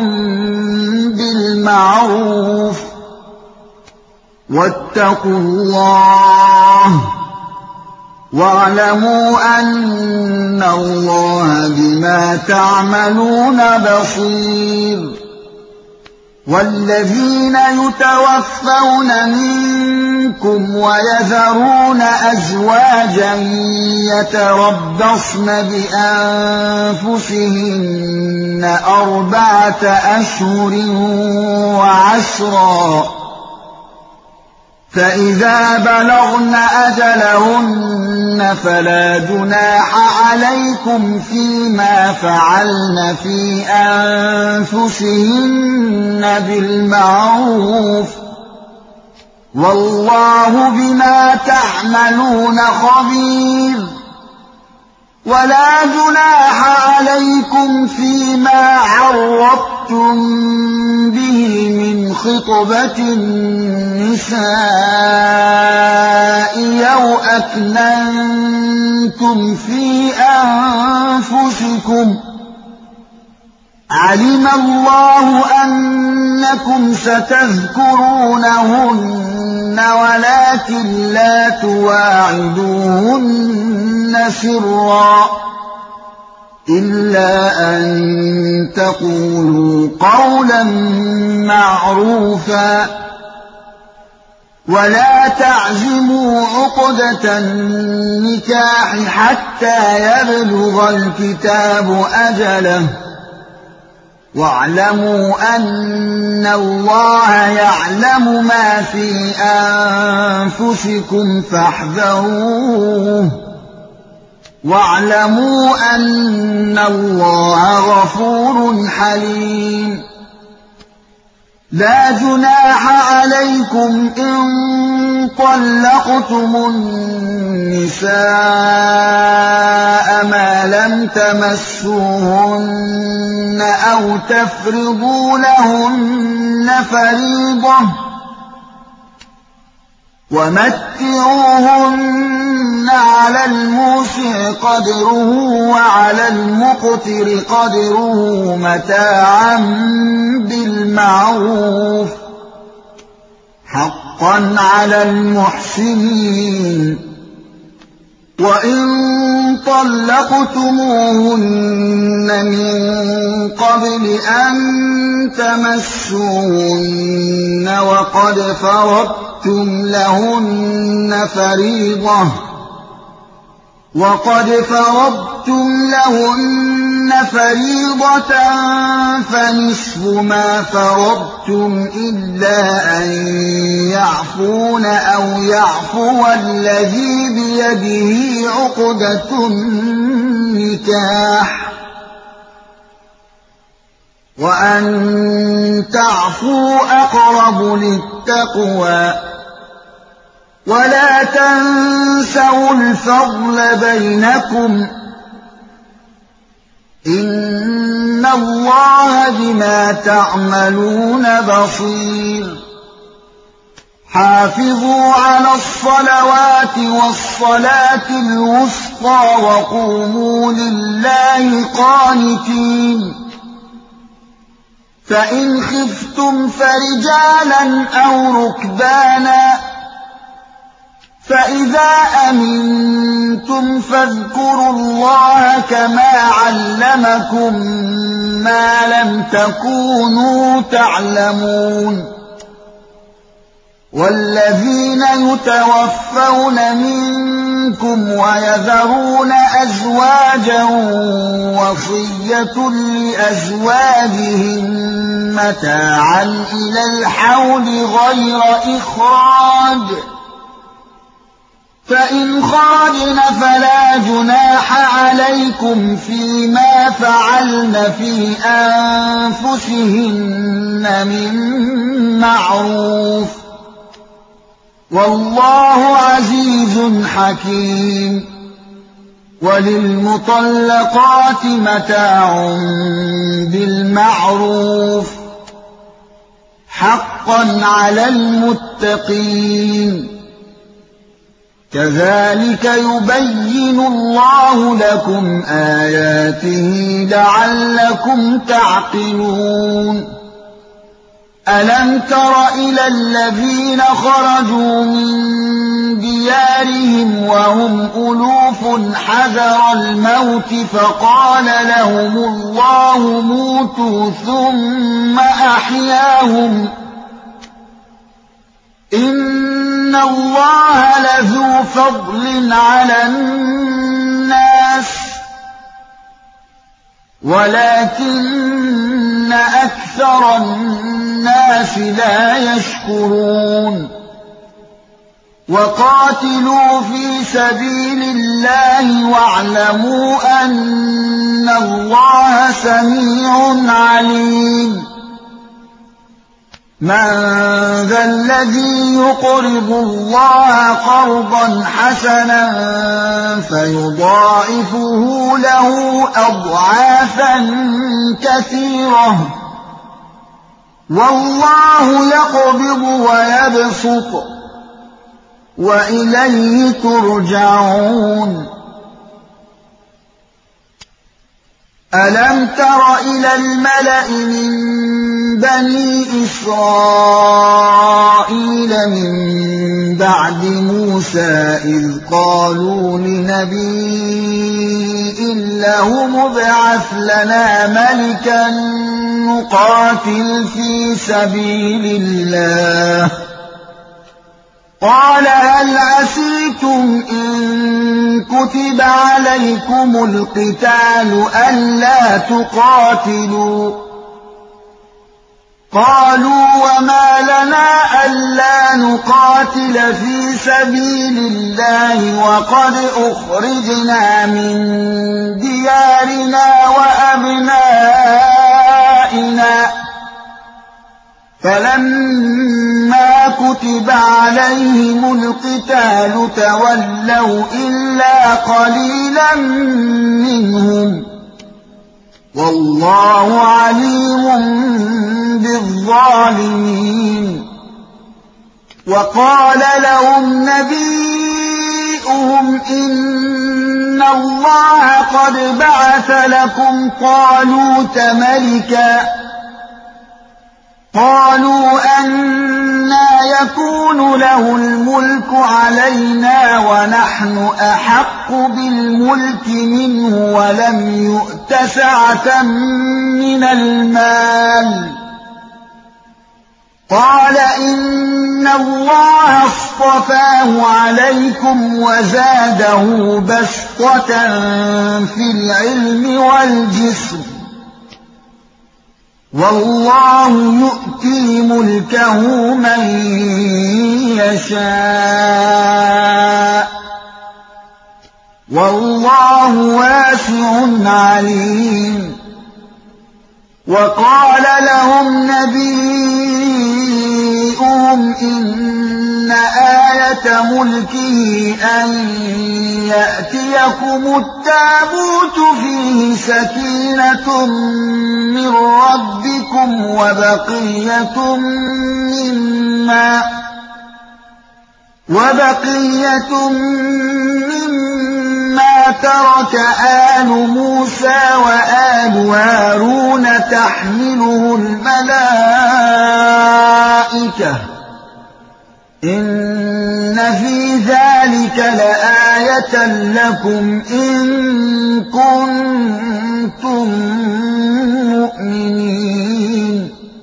بالمعروف واتقوا الله واعلموا أن الله بما تعملون بصير والذين يتوفون منكم ويذرون أزواجا يتربصن بأنفسهن أربعة أشهر وعشرا فإذا بلغن أجلهن فلا جناح عليكم فيما فعلن في أنفسهن بالمعروف والله بما تعملون خبير ولا جناح عليكم فيما عرضتم به من خطبة النساء أو أكننتم في أنفسكم علم الله أنكم ستذكرونهن ولكن لا تواعدوهن سرا إلا أن تقولوا قولا معروفا ولا تعزموا عقدة النكاح حتى يبلغ الكتاب أجله واعلموا أن الله يعلم ما في أنفسكم فاحذروه واعلموا أن الله غفور حليم لا جناح عليكم إن طلقتم النساء ما لم تمسوهن أو تفرضوا لهن فريضة ومتعوهن على الموسع قدره وعلى المقتر قدره متاعا بالمعروف حقا على المحسنين وإن طلقتموهن من قبل أن تمسوهن وقد فرضتم لهن فريضة وقد فرضتم لهن فريضة فنصف ما فرضتم إلا أن يعفون أو يعفو الذي بيده عقدة النكاح وأن تعفوا أقرب للتقوى ولا تنسوا الفضل بينكم إن الله بما تعملون بصير حافظوا على الصلوات والصلاة الوسطى وقوموا لله قانتين فإن خفتم فرجالا أو ركبانا فإذا أمنتم فاذكروا الله كما علمكم ما لم تكونوا تعلمون والذين يتوفون منكم ويذرون أزواجا وصية لأزواجهم متاعا إلى الحول غير إخراج فإن خرجن فلا جناح عليكم فيما فعلن في أنفسهن من معروف والله عزيز حكيم وللمطلقات متاع بالمعروف حقا على المتقين كذلك يبين الله لكم آياته لعلكم تعقلون ألم تر إلى الذين خرجوا من ديارهم وهم ألوف حذر الموت فقال لهم الله موتوا ثم أحياهم إن الله لذو فضل على الناس ولكن أكثر الناس لا يشكرون وقاتلوا في سبيل الله واعلموا أن الله سميع عليم من ذا الذي يقرض الله قرضا حسنا فيضاعفه له أضعافا كثيرة والله يقبض ويبسط وإليه ترجعون ألم تر إلى الملأ من بني إسرائيل من بعد موسى إذ قالوا لنبي له مبعث لنا ملكا نقاتل في سبيل الله قال هل عسيتم إن كتب عليكم القتال ألا تقاتلوا قالوا وما لنا ألا نقاتل في سبيل الله وقد أخرجنا من ديارنا وأبنائنا فلما كتب عليهم القتال تولوا إلا قليلا منهم والله عليم بالظالمين. وقال لهم نبيهم إن الله قد بعث لكم طالوت ملكا قالوا أنى يكون له الملك علينا ونحن أحق بالملك منه ولم يؤت سعة من المال قال إن الله اصطفاه عليكم وزاده بسطة في العلم والجسم والله يؤتي ملكه من يشاء والله واسع عليم. وقال لهم نبيهم إن آية ملكه أن يأتيكم التابوت فيه سكينة من ربكم وبقية مما وبقية مما ترك آل موسى وآل هارون تحمله الملائكة إن في ذلك لآية لكم إن كنتم مؤمنين.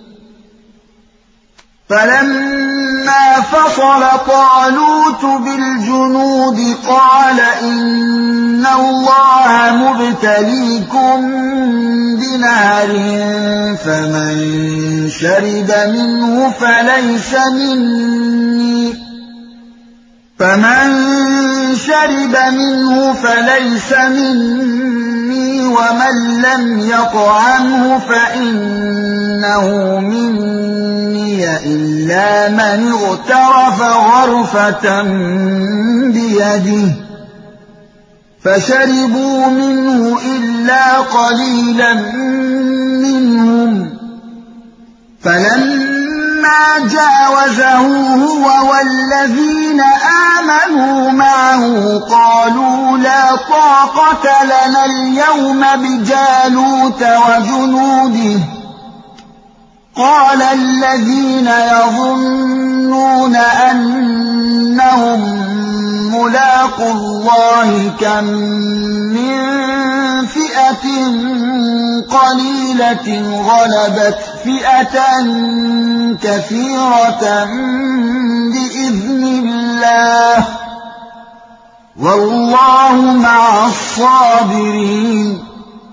فلما فصل طالوت بالجنود قال إن الله مبتليكم بنهر فمن شرب منه فليس مني فمن شرب منه فليس مني ومن لم يطعمه فإنه مني إلا من اغترف غرفة بيده فشربوا منه إلا قليلا منهم فلما جاوزه هو والذين آمنوا معه قالوا لا طاقة لنا اليوم بجالوت وجنوده قال الذين يظنون أنهم ملاقو الله كم من فئة قليلة غلبت فئة كثيرة بإذن الله والله مع الصابرين.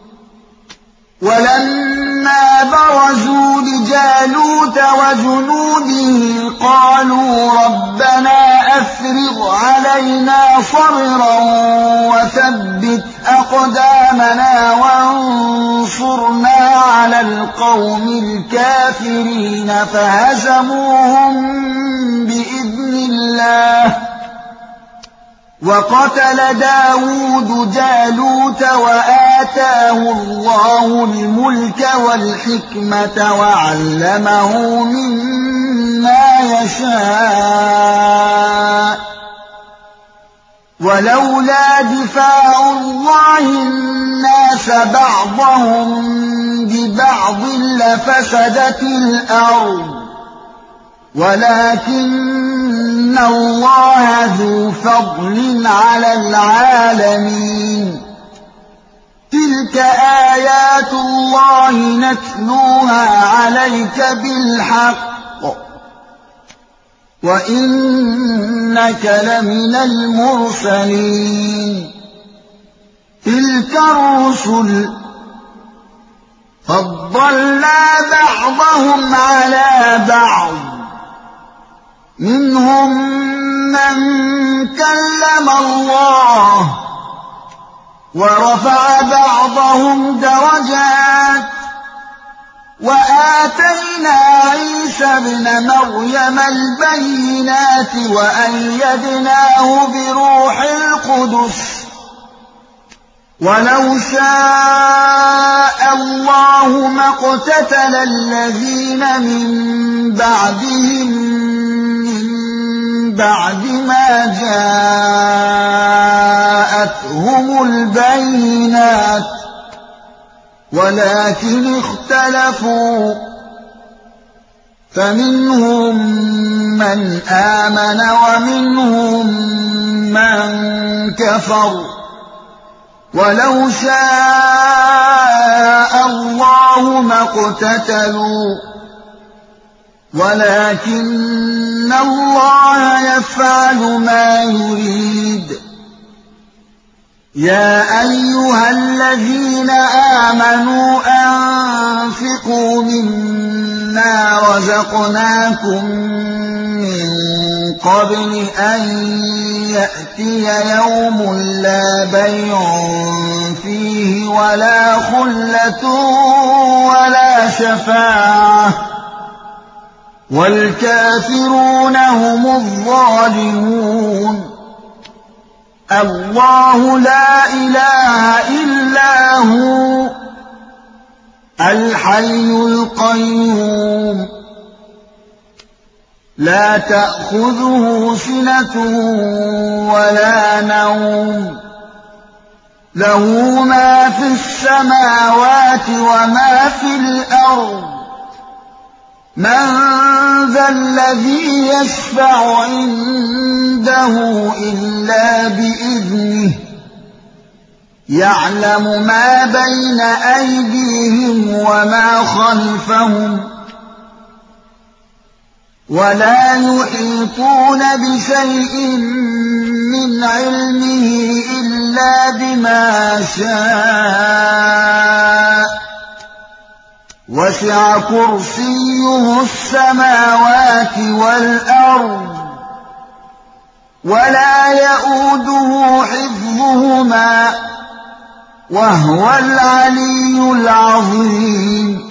ولما برزوا لجالوت وجنوده قالوا ربنا أفرغ علينا صبرا وثبت أقدامنا وانصرنا على القوم الكافرين فهزموهم بإذن الله. وقتل داود جالوت وآتاه الله الملك والحكمة وعلمه مما يشاء ولولا دفاع الله الناس بعضهم ببعض لفسدت الأرض ولكن الله ذو فضل على العالمين. تلك آيات الله نتلوها عليك بالحق وإنك لمن المرسلين. تلك الرسل فضلنا بعضهم على بعض منهم من كلم الله ورفع بعضهم درجات وآتينا عيسى ابن مريم البينات وأيدناه بروح القدس ولو شاء الله ما اقتتل الذين من بعدهم من بعد ما جاءتهم البينات ولكن اختلفوا فمنهم من آمن ومنهم من كفر ولو شاء الله ما اقتتلوا ولكن الله يفعل ما يريد يا أيها الذين آمنوا أنفقوا مما رزقناكم من قبل أن يأتي يوم لا بيع فيه ولا خلة ولا شفاعة والكافرون هم الظالمون الله لا إله إلا هو الحي القيوم لا تأخذه سنة ولا نوم له ما في السماوات وما في الأرض من ذا الذي يشفع عنده إلا بإذنه يعلم ما بين أيديهم وما خلفهم ولا يحيطون بشيء من علمه إلا بما شاء وسع كرسيه السماوات والأرض ولا يئوده حفظهما وهو العلي العظيم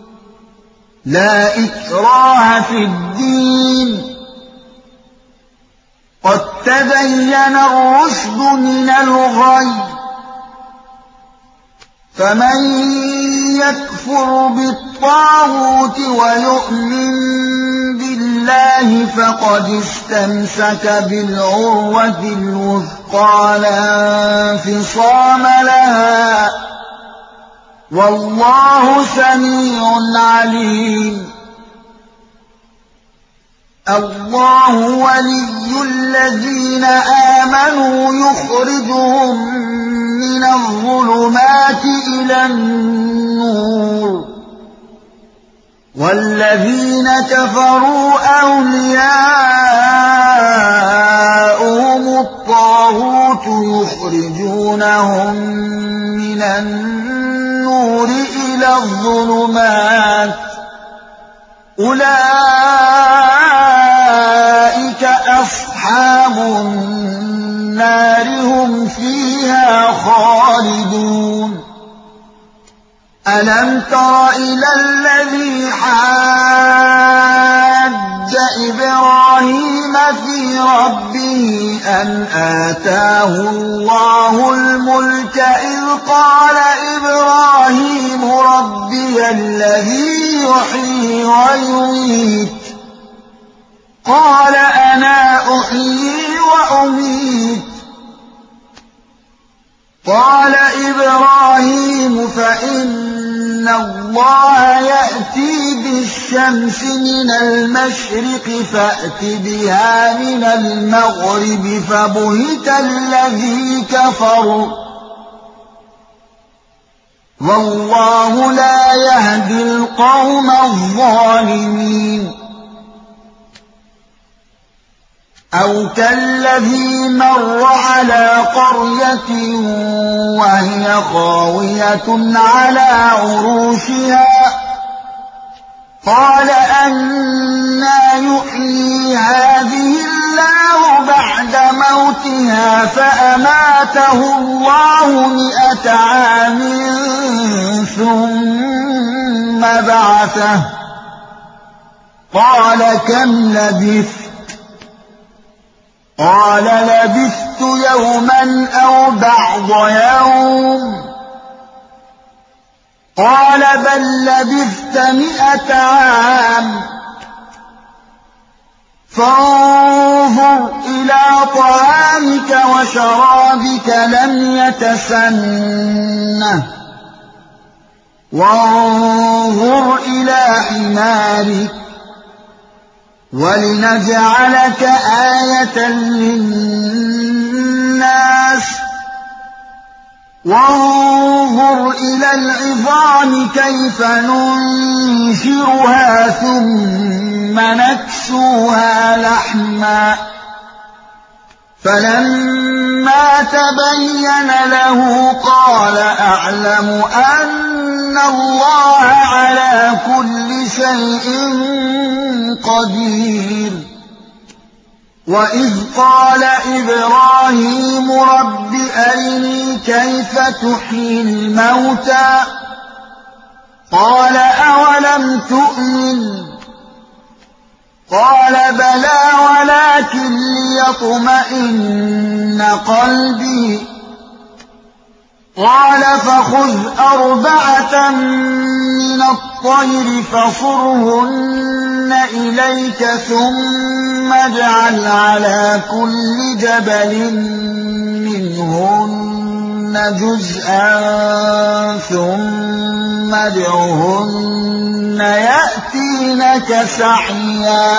لا إكراه في الدين قد تبين الرشد من الغي فمن يكفر بالطاغوت ويؤمن بالله فقد استمسك بالعروة الوثقى لا انفصام لها والله سميع عليم الله ولي الذين آمنوا يخرجهم من الظلمات إلى النور والذين كفروا أولياؤهم الطاغوت يخرجونهم من النور إلى الظلمات أولئك أصحاب النار هم فيها خالدون ألم تر إلى الذي حاج إبراهيم في ربه أن آتاه الله الملك إذ قال إبراهيم ربي الذي يحيي ويميت قال أنا أحيي وأميت قال إبراهيم فإن الله يأتي بالشمس من المشرق فأت بها من المغرب فبهت الذي كفر والله لا يهدي القوم الظالمين أو كالذي مر على قرية وهي خاوية على عروشها قال أنى يحيي هذه الله بعد موتها فأماته الله مئة عام ثم بعثه قال كم لبثت قال لبثت يوما أو بعض يوم قال بل لبثت مئة عام فانظر إلى طعامك وشرابك لم يتسنه وانظر إلى حمارك ولنجعلك آية للناس وانظر إلى العظام كيف ننشرها ثم نكسوها لحما فلما تبين له قال أعلم أن الله على كل شيء قدير وإذ قال إبراهيم رب أرني كيف تحيي الموتى قال أولم تؤمن قال بلى ولكن ليطمئن قلبي قال فخذ أربعة من الطير فصرهن إليك ثم اجعل على كل جبل منهن جزءا ثم ادعهن يأتينك سعيا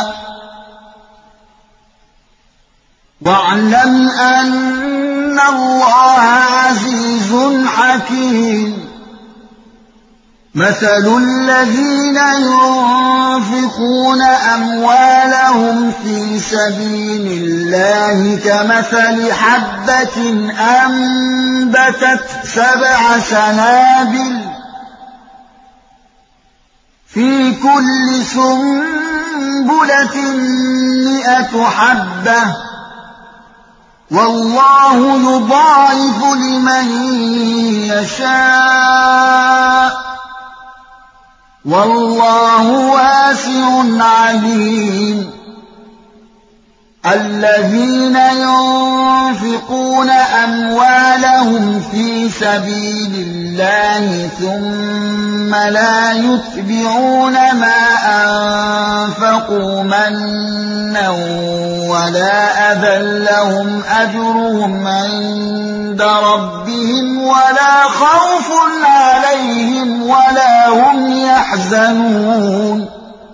واعلم أن الله عزيز حكيم مثل الذين ينفقون أموالهم في سبيل الله كمثل حبة أنبتت سبع سنابل في كل سنبلة مئة حبة والله يضاعف لمن يشاء والله واسع عليم الذين ينفقون أموالهم في سبيل الله ثم لا يتبعون ما أنفقوا منا ولا أذى لهم أجرهم عند ربهم ولا خوف عليهم ولا هم يحزنون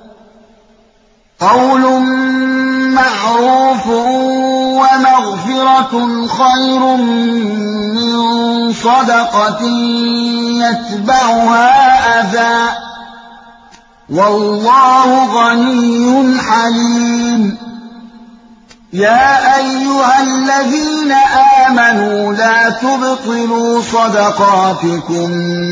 قول معروف ومغفرة خير من صدقة يتبعها أذى والله غني حليم يا أيها الذين آمنوا لا تبطلوا صدقاتكم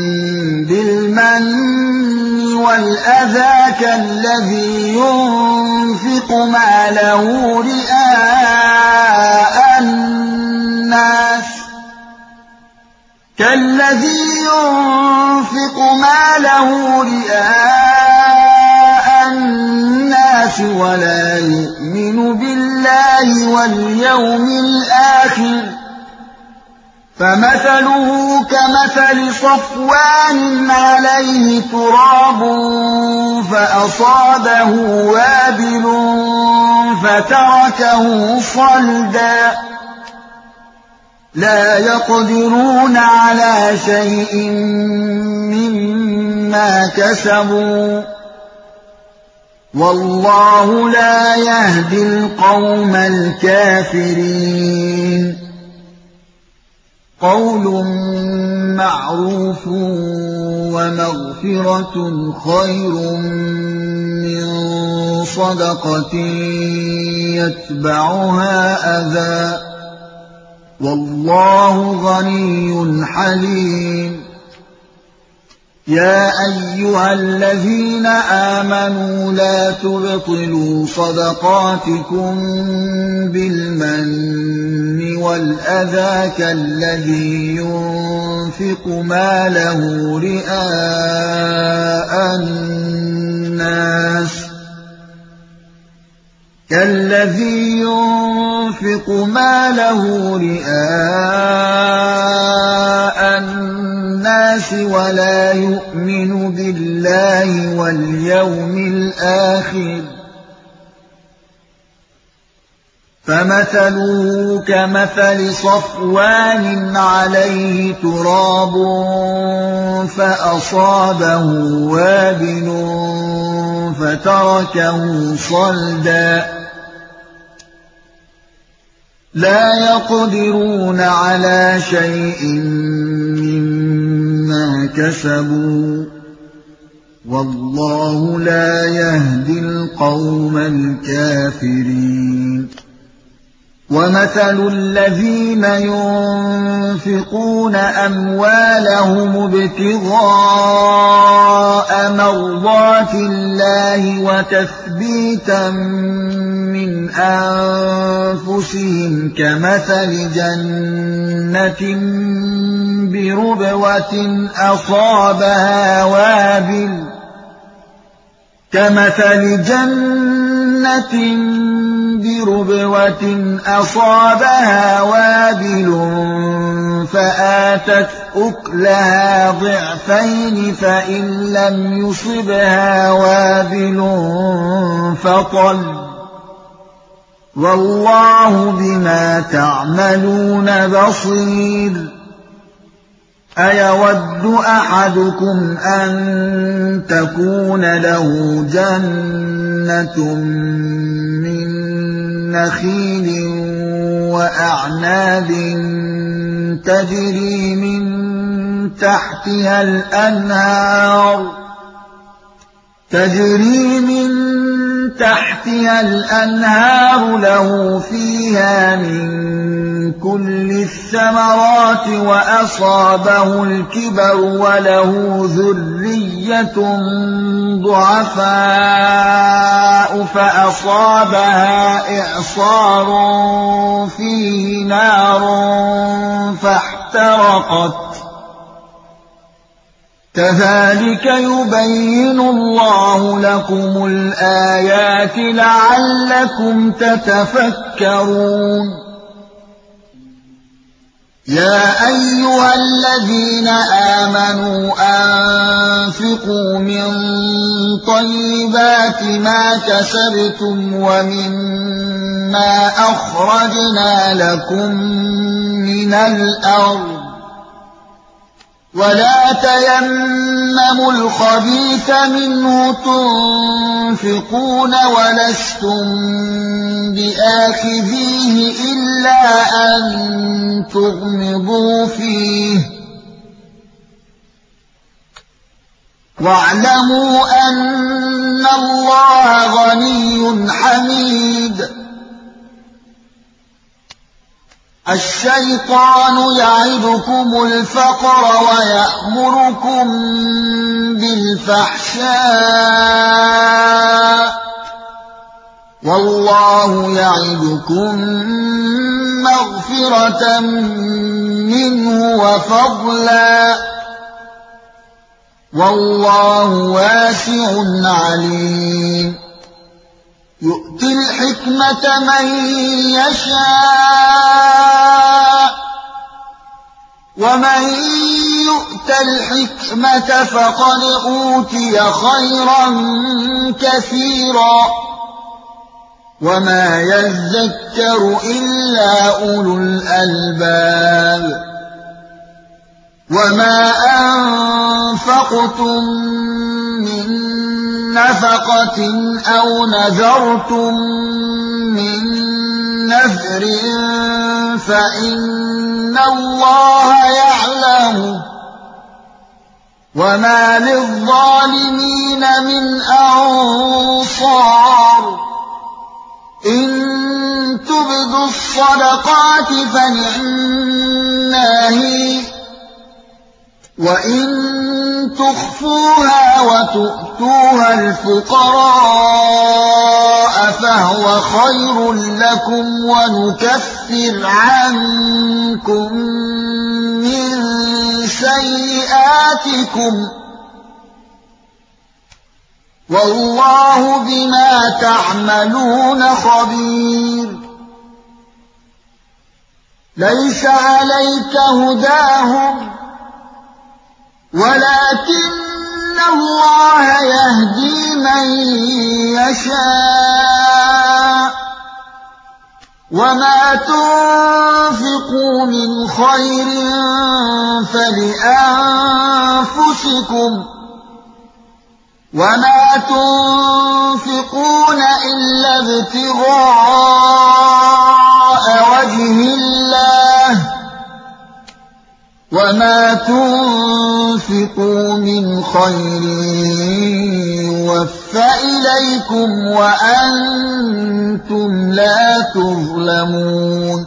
بالمن والأذى كالذي ينفق ماله رئاء الناس كالذي ينفق ماله رئاء الناس ولا يؤمن بالله واليوم الآخر فمثله كمثل صفوان عليه تراب فأصابه وابل فتركه صلدا لا يقدرون على شيء مما كسبوا والله لا يهدي القوم الكافرين قول معروف ومغفرة خير من من صدقة يتبعها أذى والله غني حليم. يا أيها الذين آمنوا لا تبطلوا صدقاتكم بالمن والأذى كالذي ينفق ماله رئاء الناس كالذي ينفق ماله رئاء الناس ولا يؤمن بالله واليوم الآخر فمثله كمثل صفوان عليه تراب فأصابه وابل فتركه صلدا لا يقدرون على شيء مما كسبوا والله لا يهدي القوم الكافرين. ومثل الذين ينفقون أموالهم ابتغاء مرضات الله وتثبيتا من أنفسهم كمثل جنة بربوة أصابها وابل كمثل جنة بربوة أصابها وابل فآتت أكلها ضعفين فإن لم يصبها وابل فطل والله بما تعملون بصير. أيود أحدكم أن تكون له جنة من نخيل وأعناب تجري من تحتها الأنهار تجري من تحتها الأنهار له فيها من كل الثمرات وأصابه الكبر وله ذرية ضعفاء فأصابها إعصار فيه نار فاحترقت كذلك يبين الله لكم الآيات لعلكم تتفكرون. يا أيها الذين آمنوا أنفقوا من طيبات ما كسبتم ومما أخرجنا لكم من الأرض ولا تيمموا الخبيث منه تنفقون ولستم بآخذيه إلا أن تغمضوا فيه واعلموا أن الله غني حميد. الشيطان يعدكم الفقر ويأمركم بالفحشاء والله يعدكم مغفرة منه وفضلا والله واسع عليم. يؤتي الحكمة من يشاء ومن يؤت الحكمة فقد أوتي خيرا كثيرا وما يذكر إلا أولو الألباب. وما أنفقتم من نفقة أو نذرتم من نذر فإن الله يعلم وما للظالمين من أنصار إن تبدوا الصدقات فنعما هي وإن تخفوها وتؤتوها الفقراء فهو خير لكم ونكفر عنكم من سيئاتكم والله بما تعملون خبير ليس عليك هداهم ولكن الله يهدي من يشاء وما تنفقوا من خير فلأنفسكم وما تنفقون إلا ابتغاء وجه الله وما تنفقوا من خير يوفى إليكم وأنتم لا تظلمون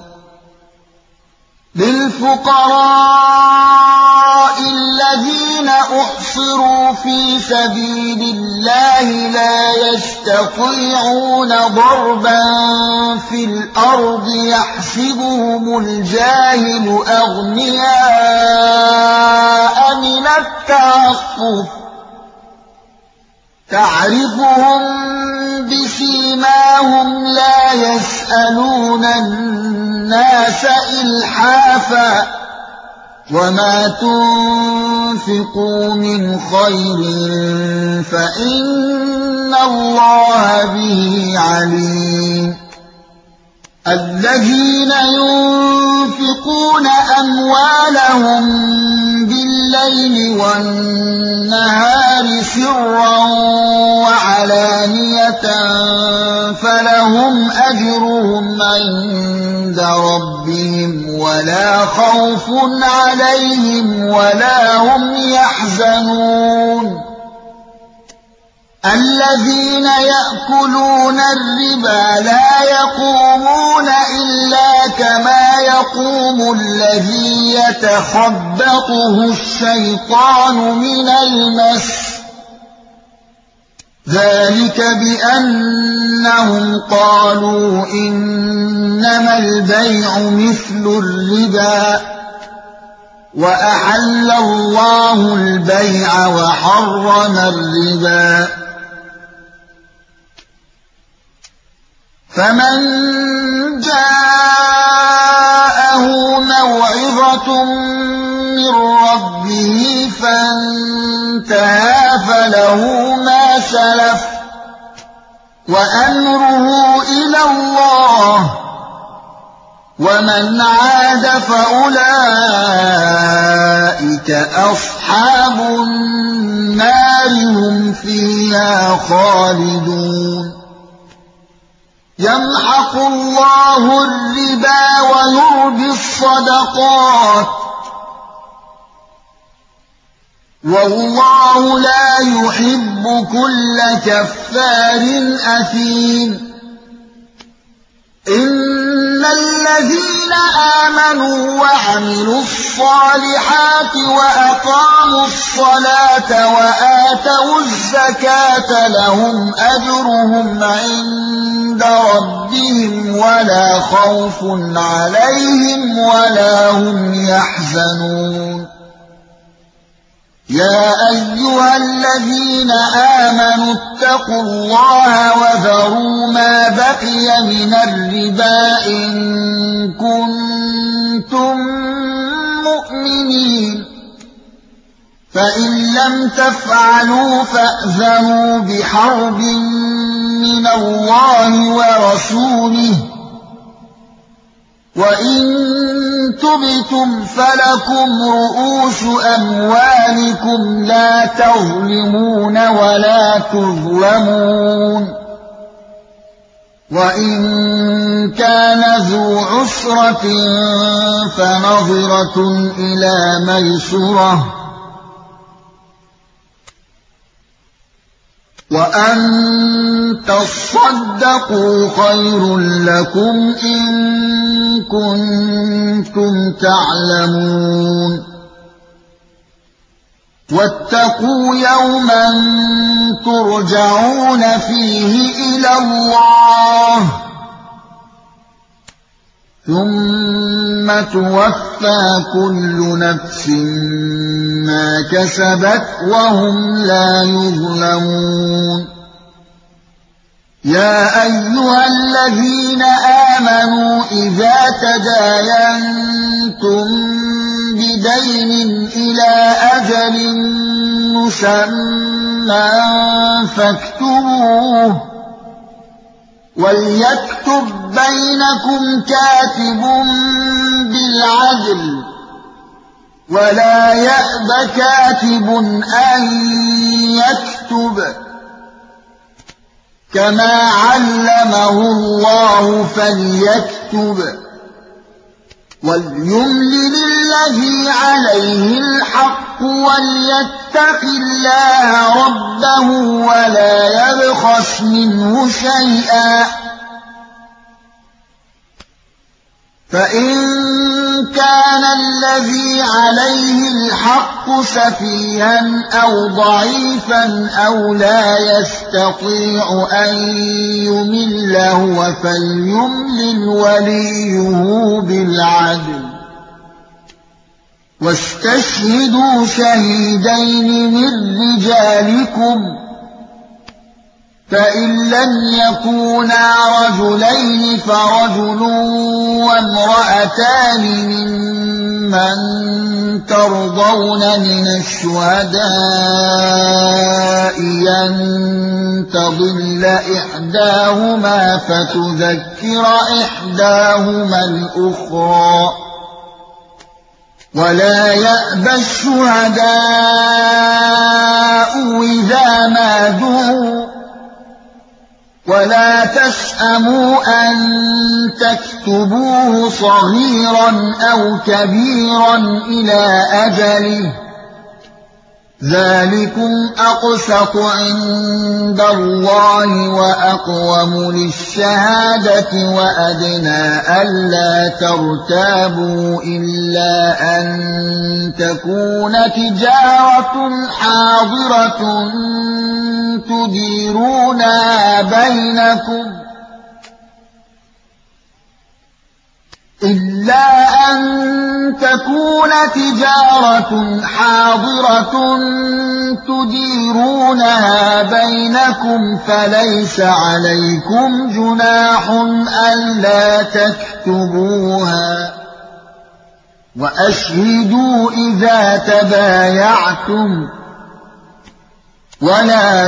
للفقراء الذين أحصروا في سبيل الله لا يستطيعون ضربا في الأرض يحسبهم الجاهل أغنياء من التعفف تعرفهم بسيماهم لا يسألون الناس إلحافا وما تنفقوا من خير فإن الله به عليم الذين ينفقون أموالهم بالليل والنهار سرا وعلانية فلهم أجرهم عند ربهم ولا خوف عليهم ولا هم يحزنون الذين يأكلون الربا لا يقومون إلا كما يقوم الذي يتخبطه الشيطان من المس ذلك بأنهم قالوا إنما البيع مثل الربا وأحل الله البيع وحرم الربا فمن جاءه موعظة من ربه فانتهى فله ما سلف وأمره إلى الله ومن عاد فأولئك أصحاب النار هم فيها خالدون يمحق الله الربا ويربي الصدقات والله لا يحب كل كفار أثيم إن الذين آمنوا وعملوا الصالحات وأقاموا الصلاة وآتوا الزكاة لهم أجرهم عند ربهم ولا خوف عليهم ولا هم يحزنون يا أيها الذين آمنوا اتقوا الله وذروا ما بقي من الربا إن كنتم مؤمنين فإن لم تفعلوا فأذنوا بحرب من الله ورسوله وإن تبتم فلكم رؤوس أموالكم لا تظلمون ولا تظلمون وإن كان ذو عسرة فنظرة إلى ميسرة وأن تصدقوا خير لكم إن كنتم تعلمون واتقوا يوما ترجعون فيه إلى الله ثم توفى كل نفس ما كسبت وهم لا يظلمون يا أيها الذين آمنوا إذا تداينتم بدين إلى أجل مسمى فاكتبوه وليكتب بينكم كاتب بالعدل ولا يأب كاتب أن يكتب كما علمه الله فليكتب وليملل الذي عليه الحق وليتق الله ربه ولا يبخس منه شيئا فإن كان الذي عليه الحق سفيها أو ضعيفا أو لا يستطيع أن يمل هو فليملل وليه بالعدل واستشهدوا شهيدين من رجالكم فإن لم يكونا رجلين فرجل وامرأتان ممن ترضون من الشهداء أن تضل إحداهما فتذكر إحداهما الأخرى ولا يأبى الشهداء إذا ما دعوا ولا تسأموا أن تكتبوه صغيرا أو كبيرا إلى أجله ذلكم أقسط عند الله وأقوم للشهادة وأدنى ألا ترتابوا إلا أن تكون تجارة حاضرة تديرونها بينكم إلا أن تكون تجارة حاضرة تديرونها بينكم فليس عليكم جناح ألا تكتبوها وأشهدوا إذا تبايعتم ولا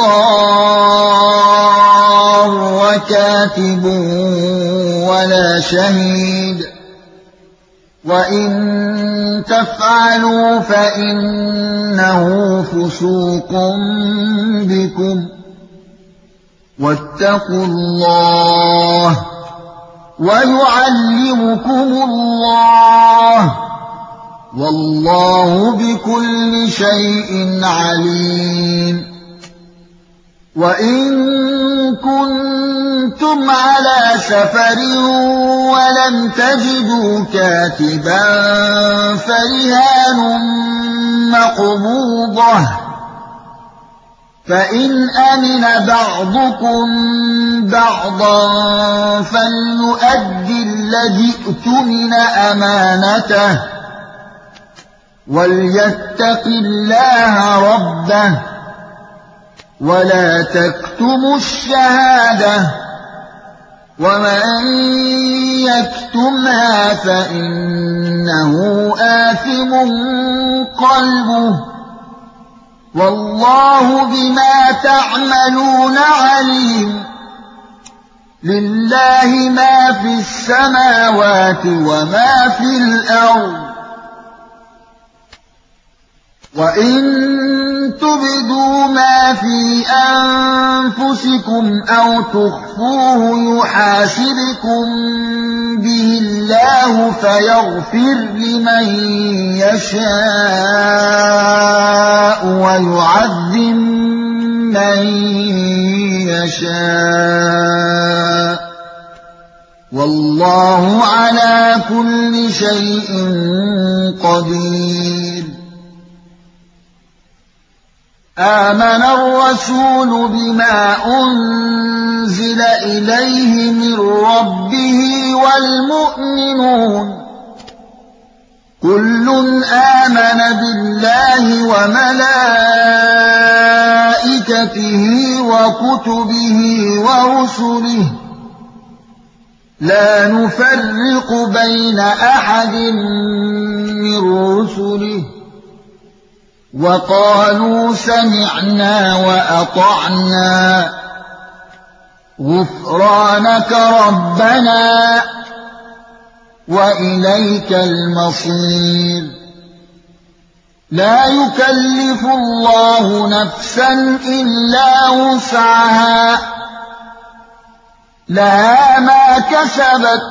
يضار كاتب ولا شهيد وإن تفعلوا فإنه فسوق بكم واتقوا الله ويعلمكم الله والله بكل شيء عليم وإن كنتم على سفر ولم تجدوا كاتبا فرهان مقبوضة فإن أمن بعضكم بعضا فليؤدي الذي اؤتمن أمانته وليتق الله ربه ولا تكتموا الشهادة ومن يكتمها فإنه آثم قلبه والله بما تعملون عليم لله ما في السماوات وما في الأرض وإن تبدوا ما في أنفسكم أو تخفوه يحاسبكم به الله فيغفر لمن يشاء ويعذب من يشاء والله على كل شيء قدير آمن الرسول بما أنزل إليه من ربه والمؤمنون كل آمن بالله وملائكته وكتبه ورسله لا نفرق بين أحد من رسله وقالوا سمعنا وأطعنا غفرانك ربنا وإليك المصير لا يكلف الله نفسا إلا وسعها لها ما كسبت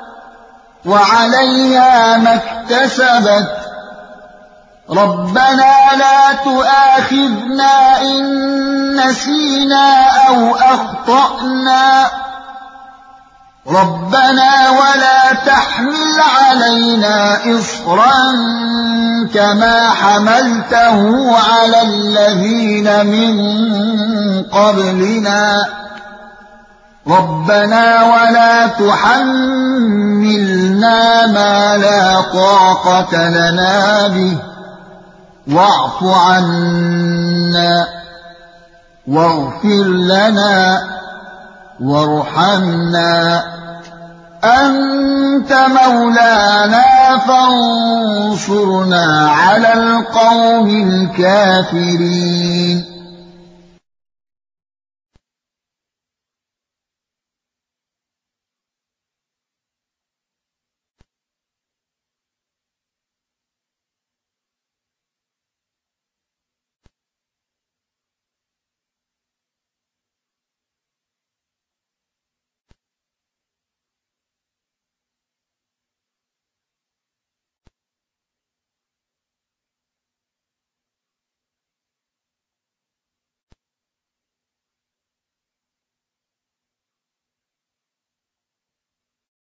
وعليها ما اكتسبت ربنا لا تؤاخذنا إن نسينا أو أخطأنا ربنا ولا تحمل علينا إصرا كما حملته على الذين من قبلنا ربنا ولا تحملنا ما لا طاقة لنا به واعف عنا واغفر لنا وارحمنا أنت مولانا فانصرنا على القوم الكافرين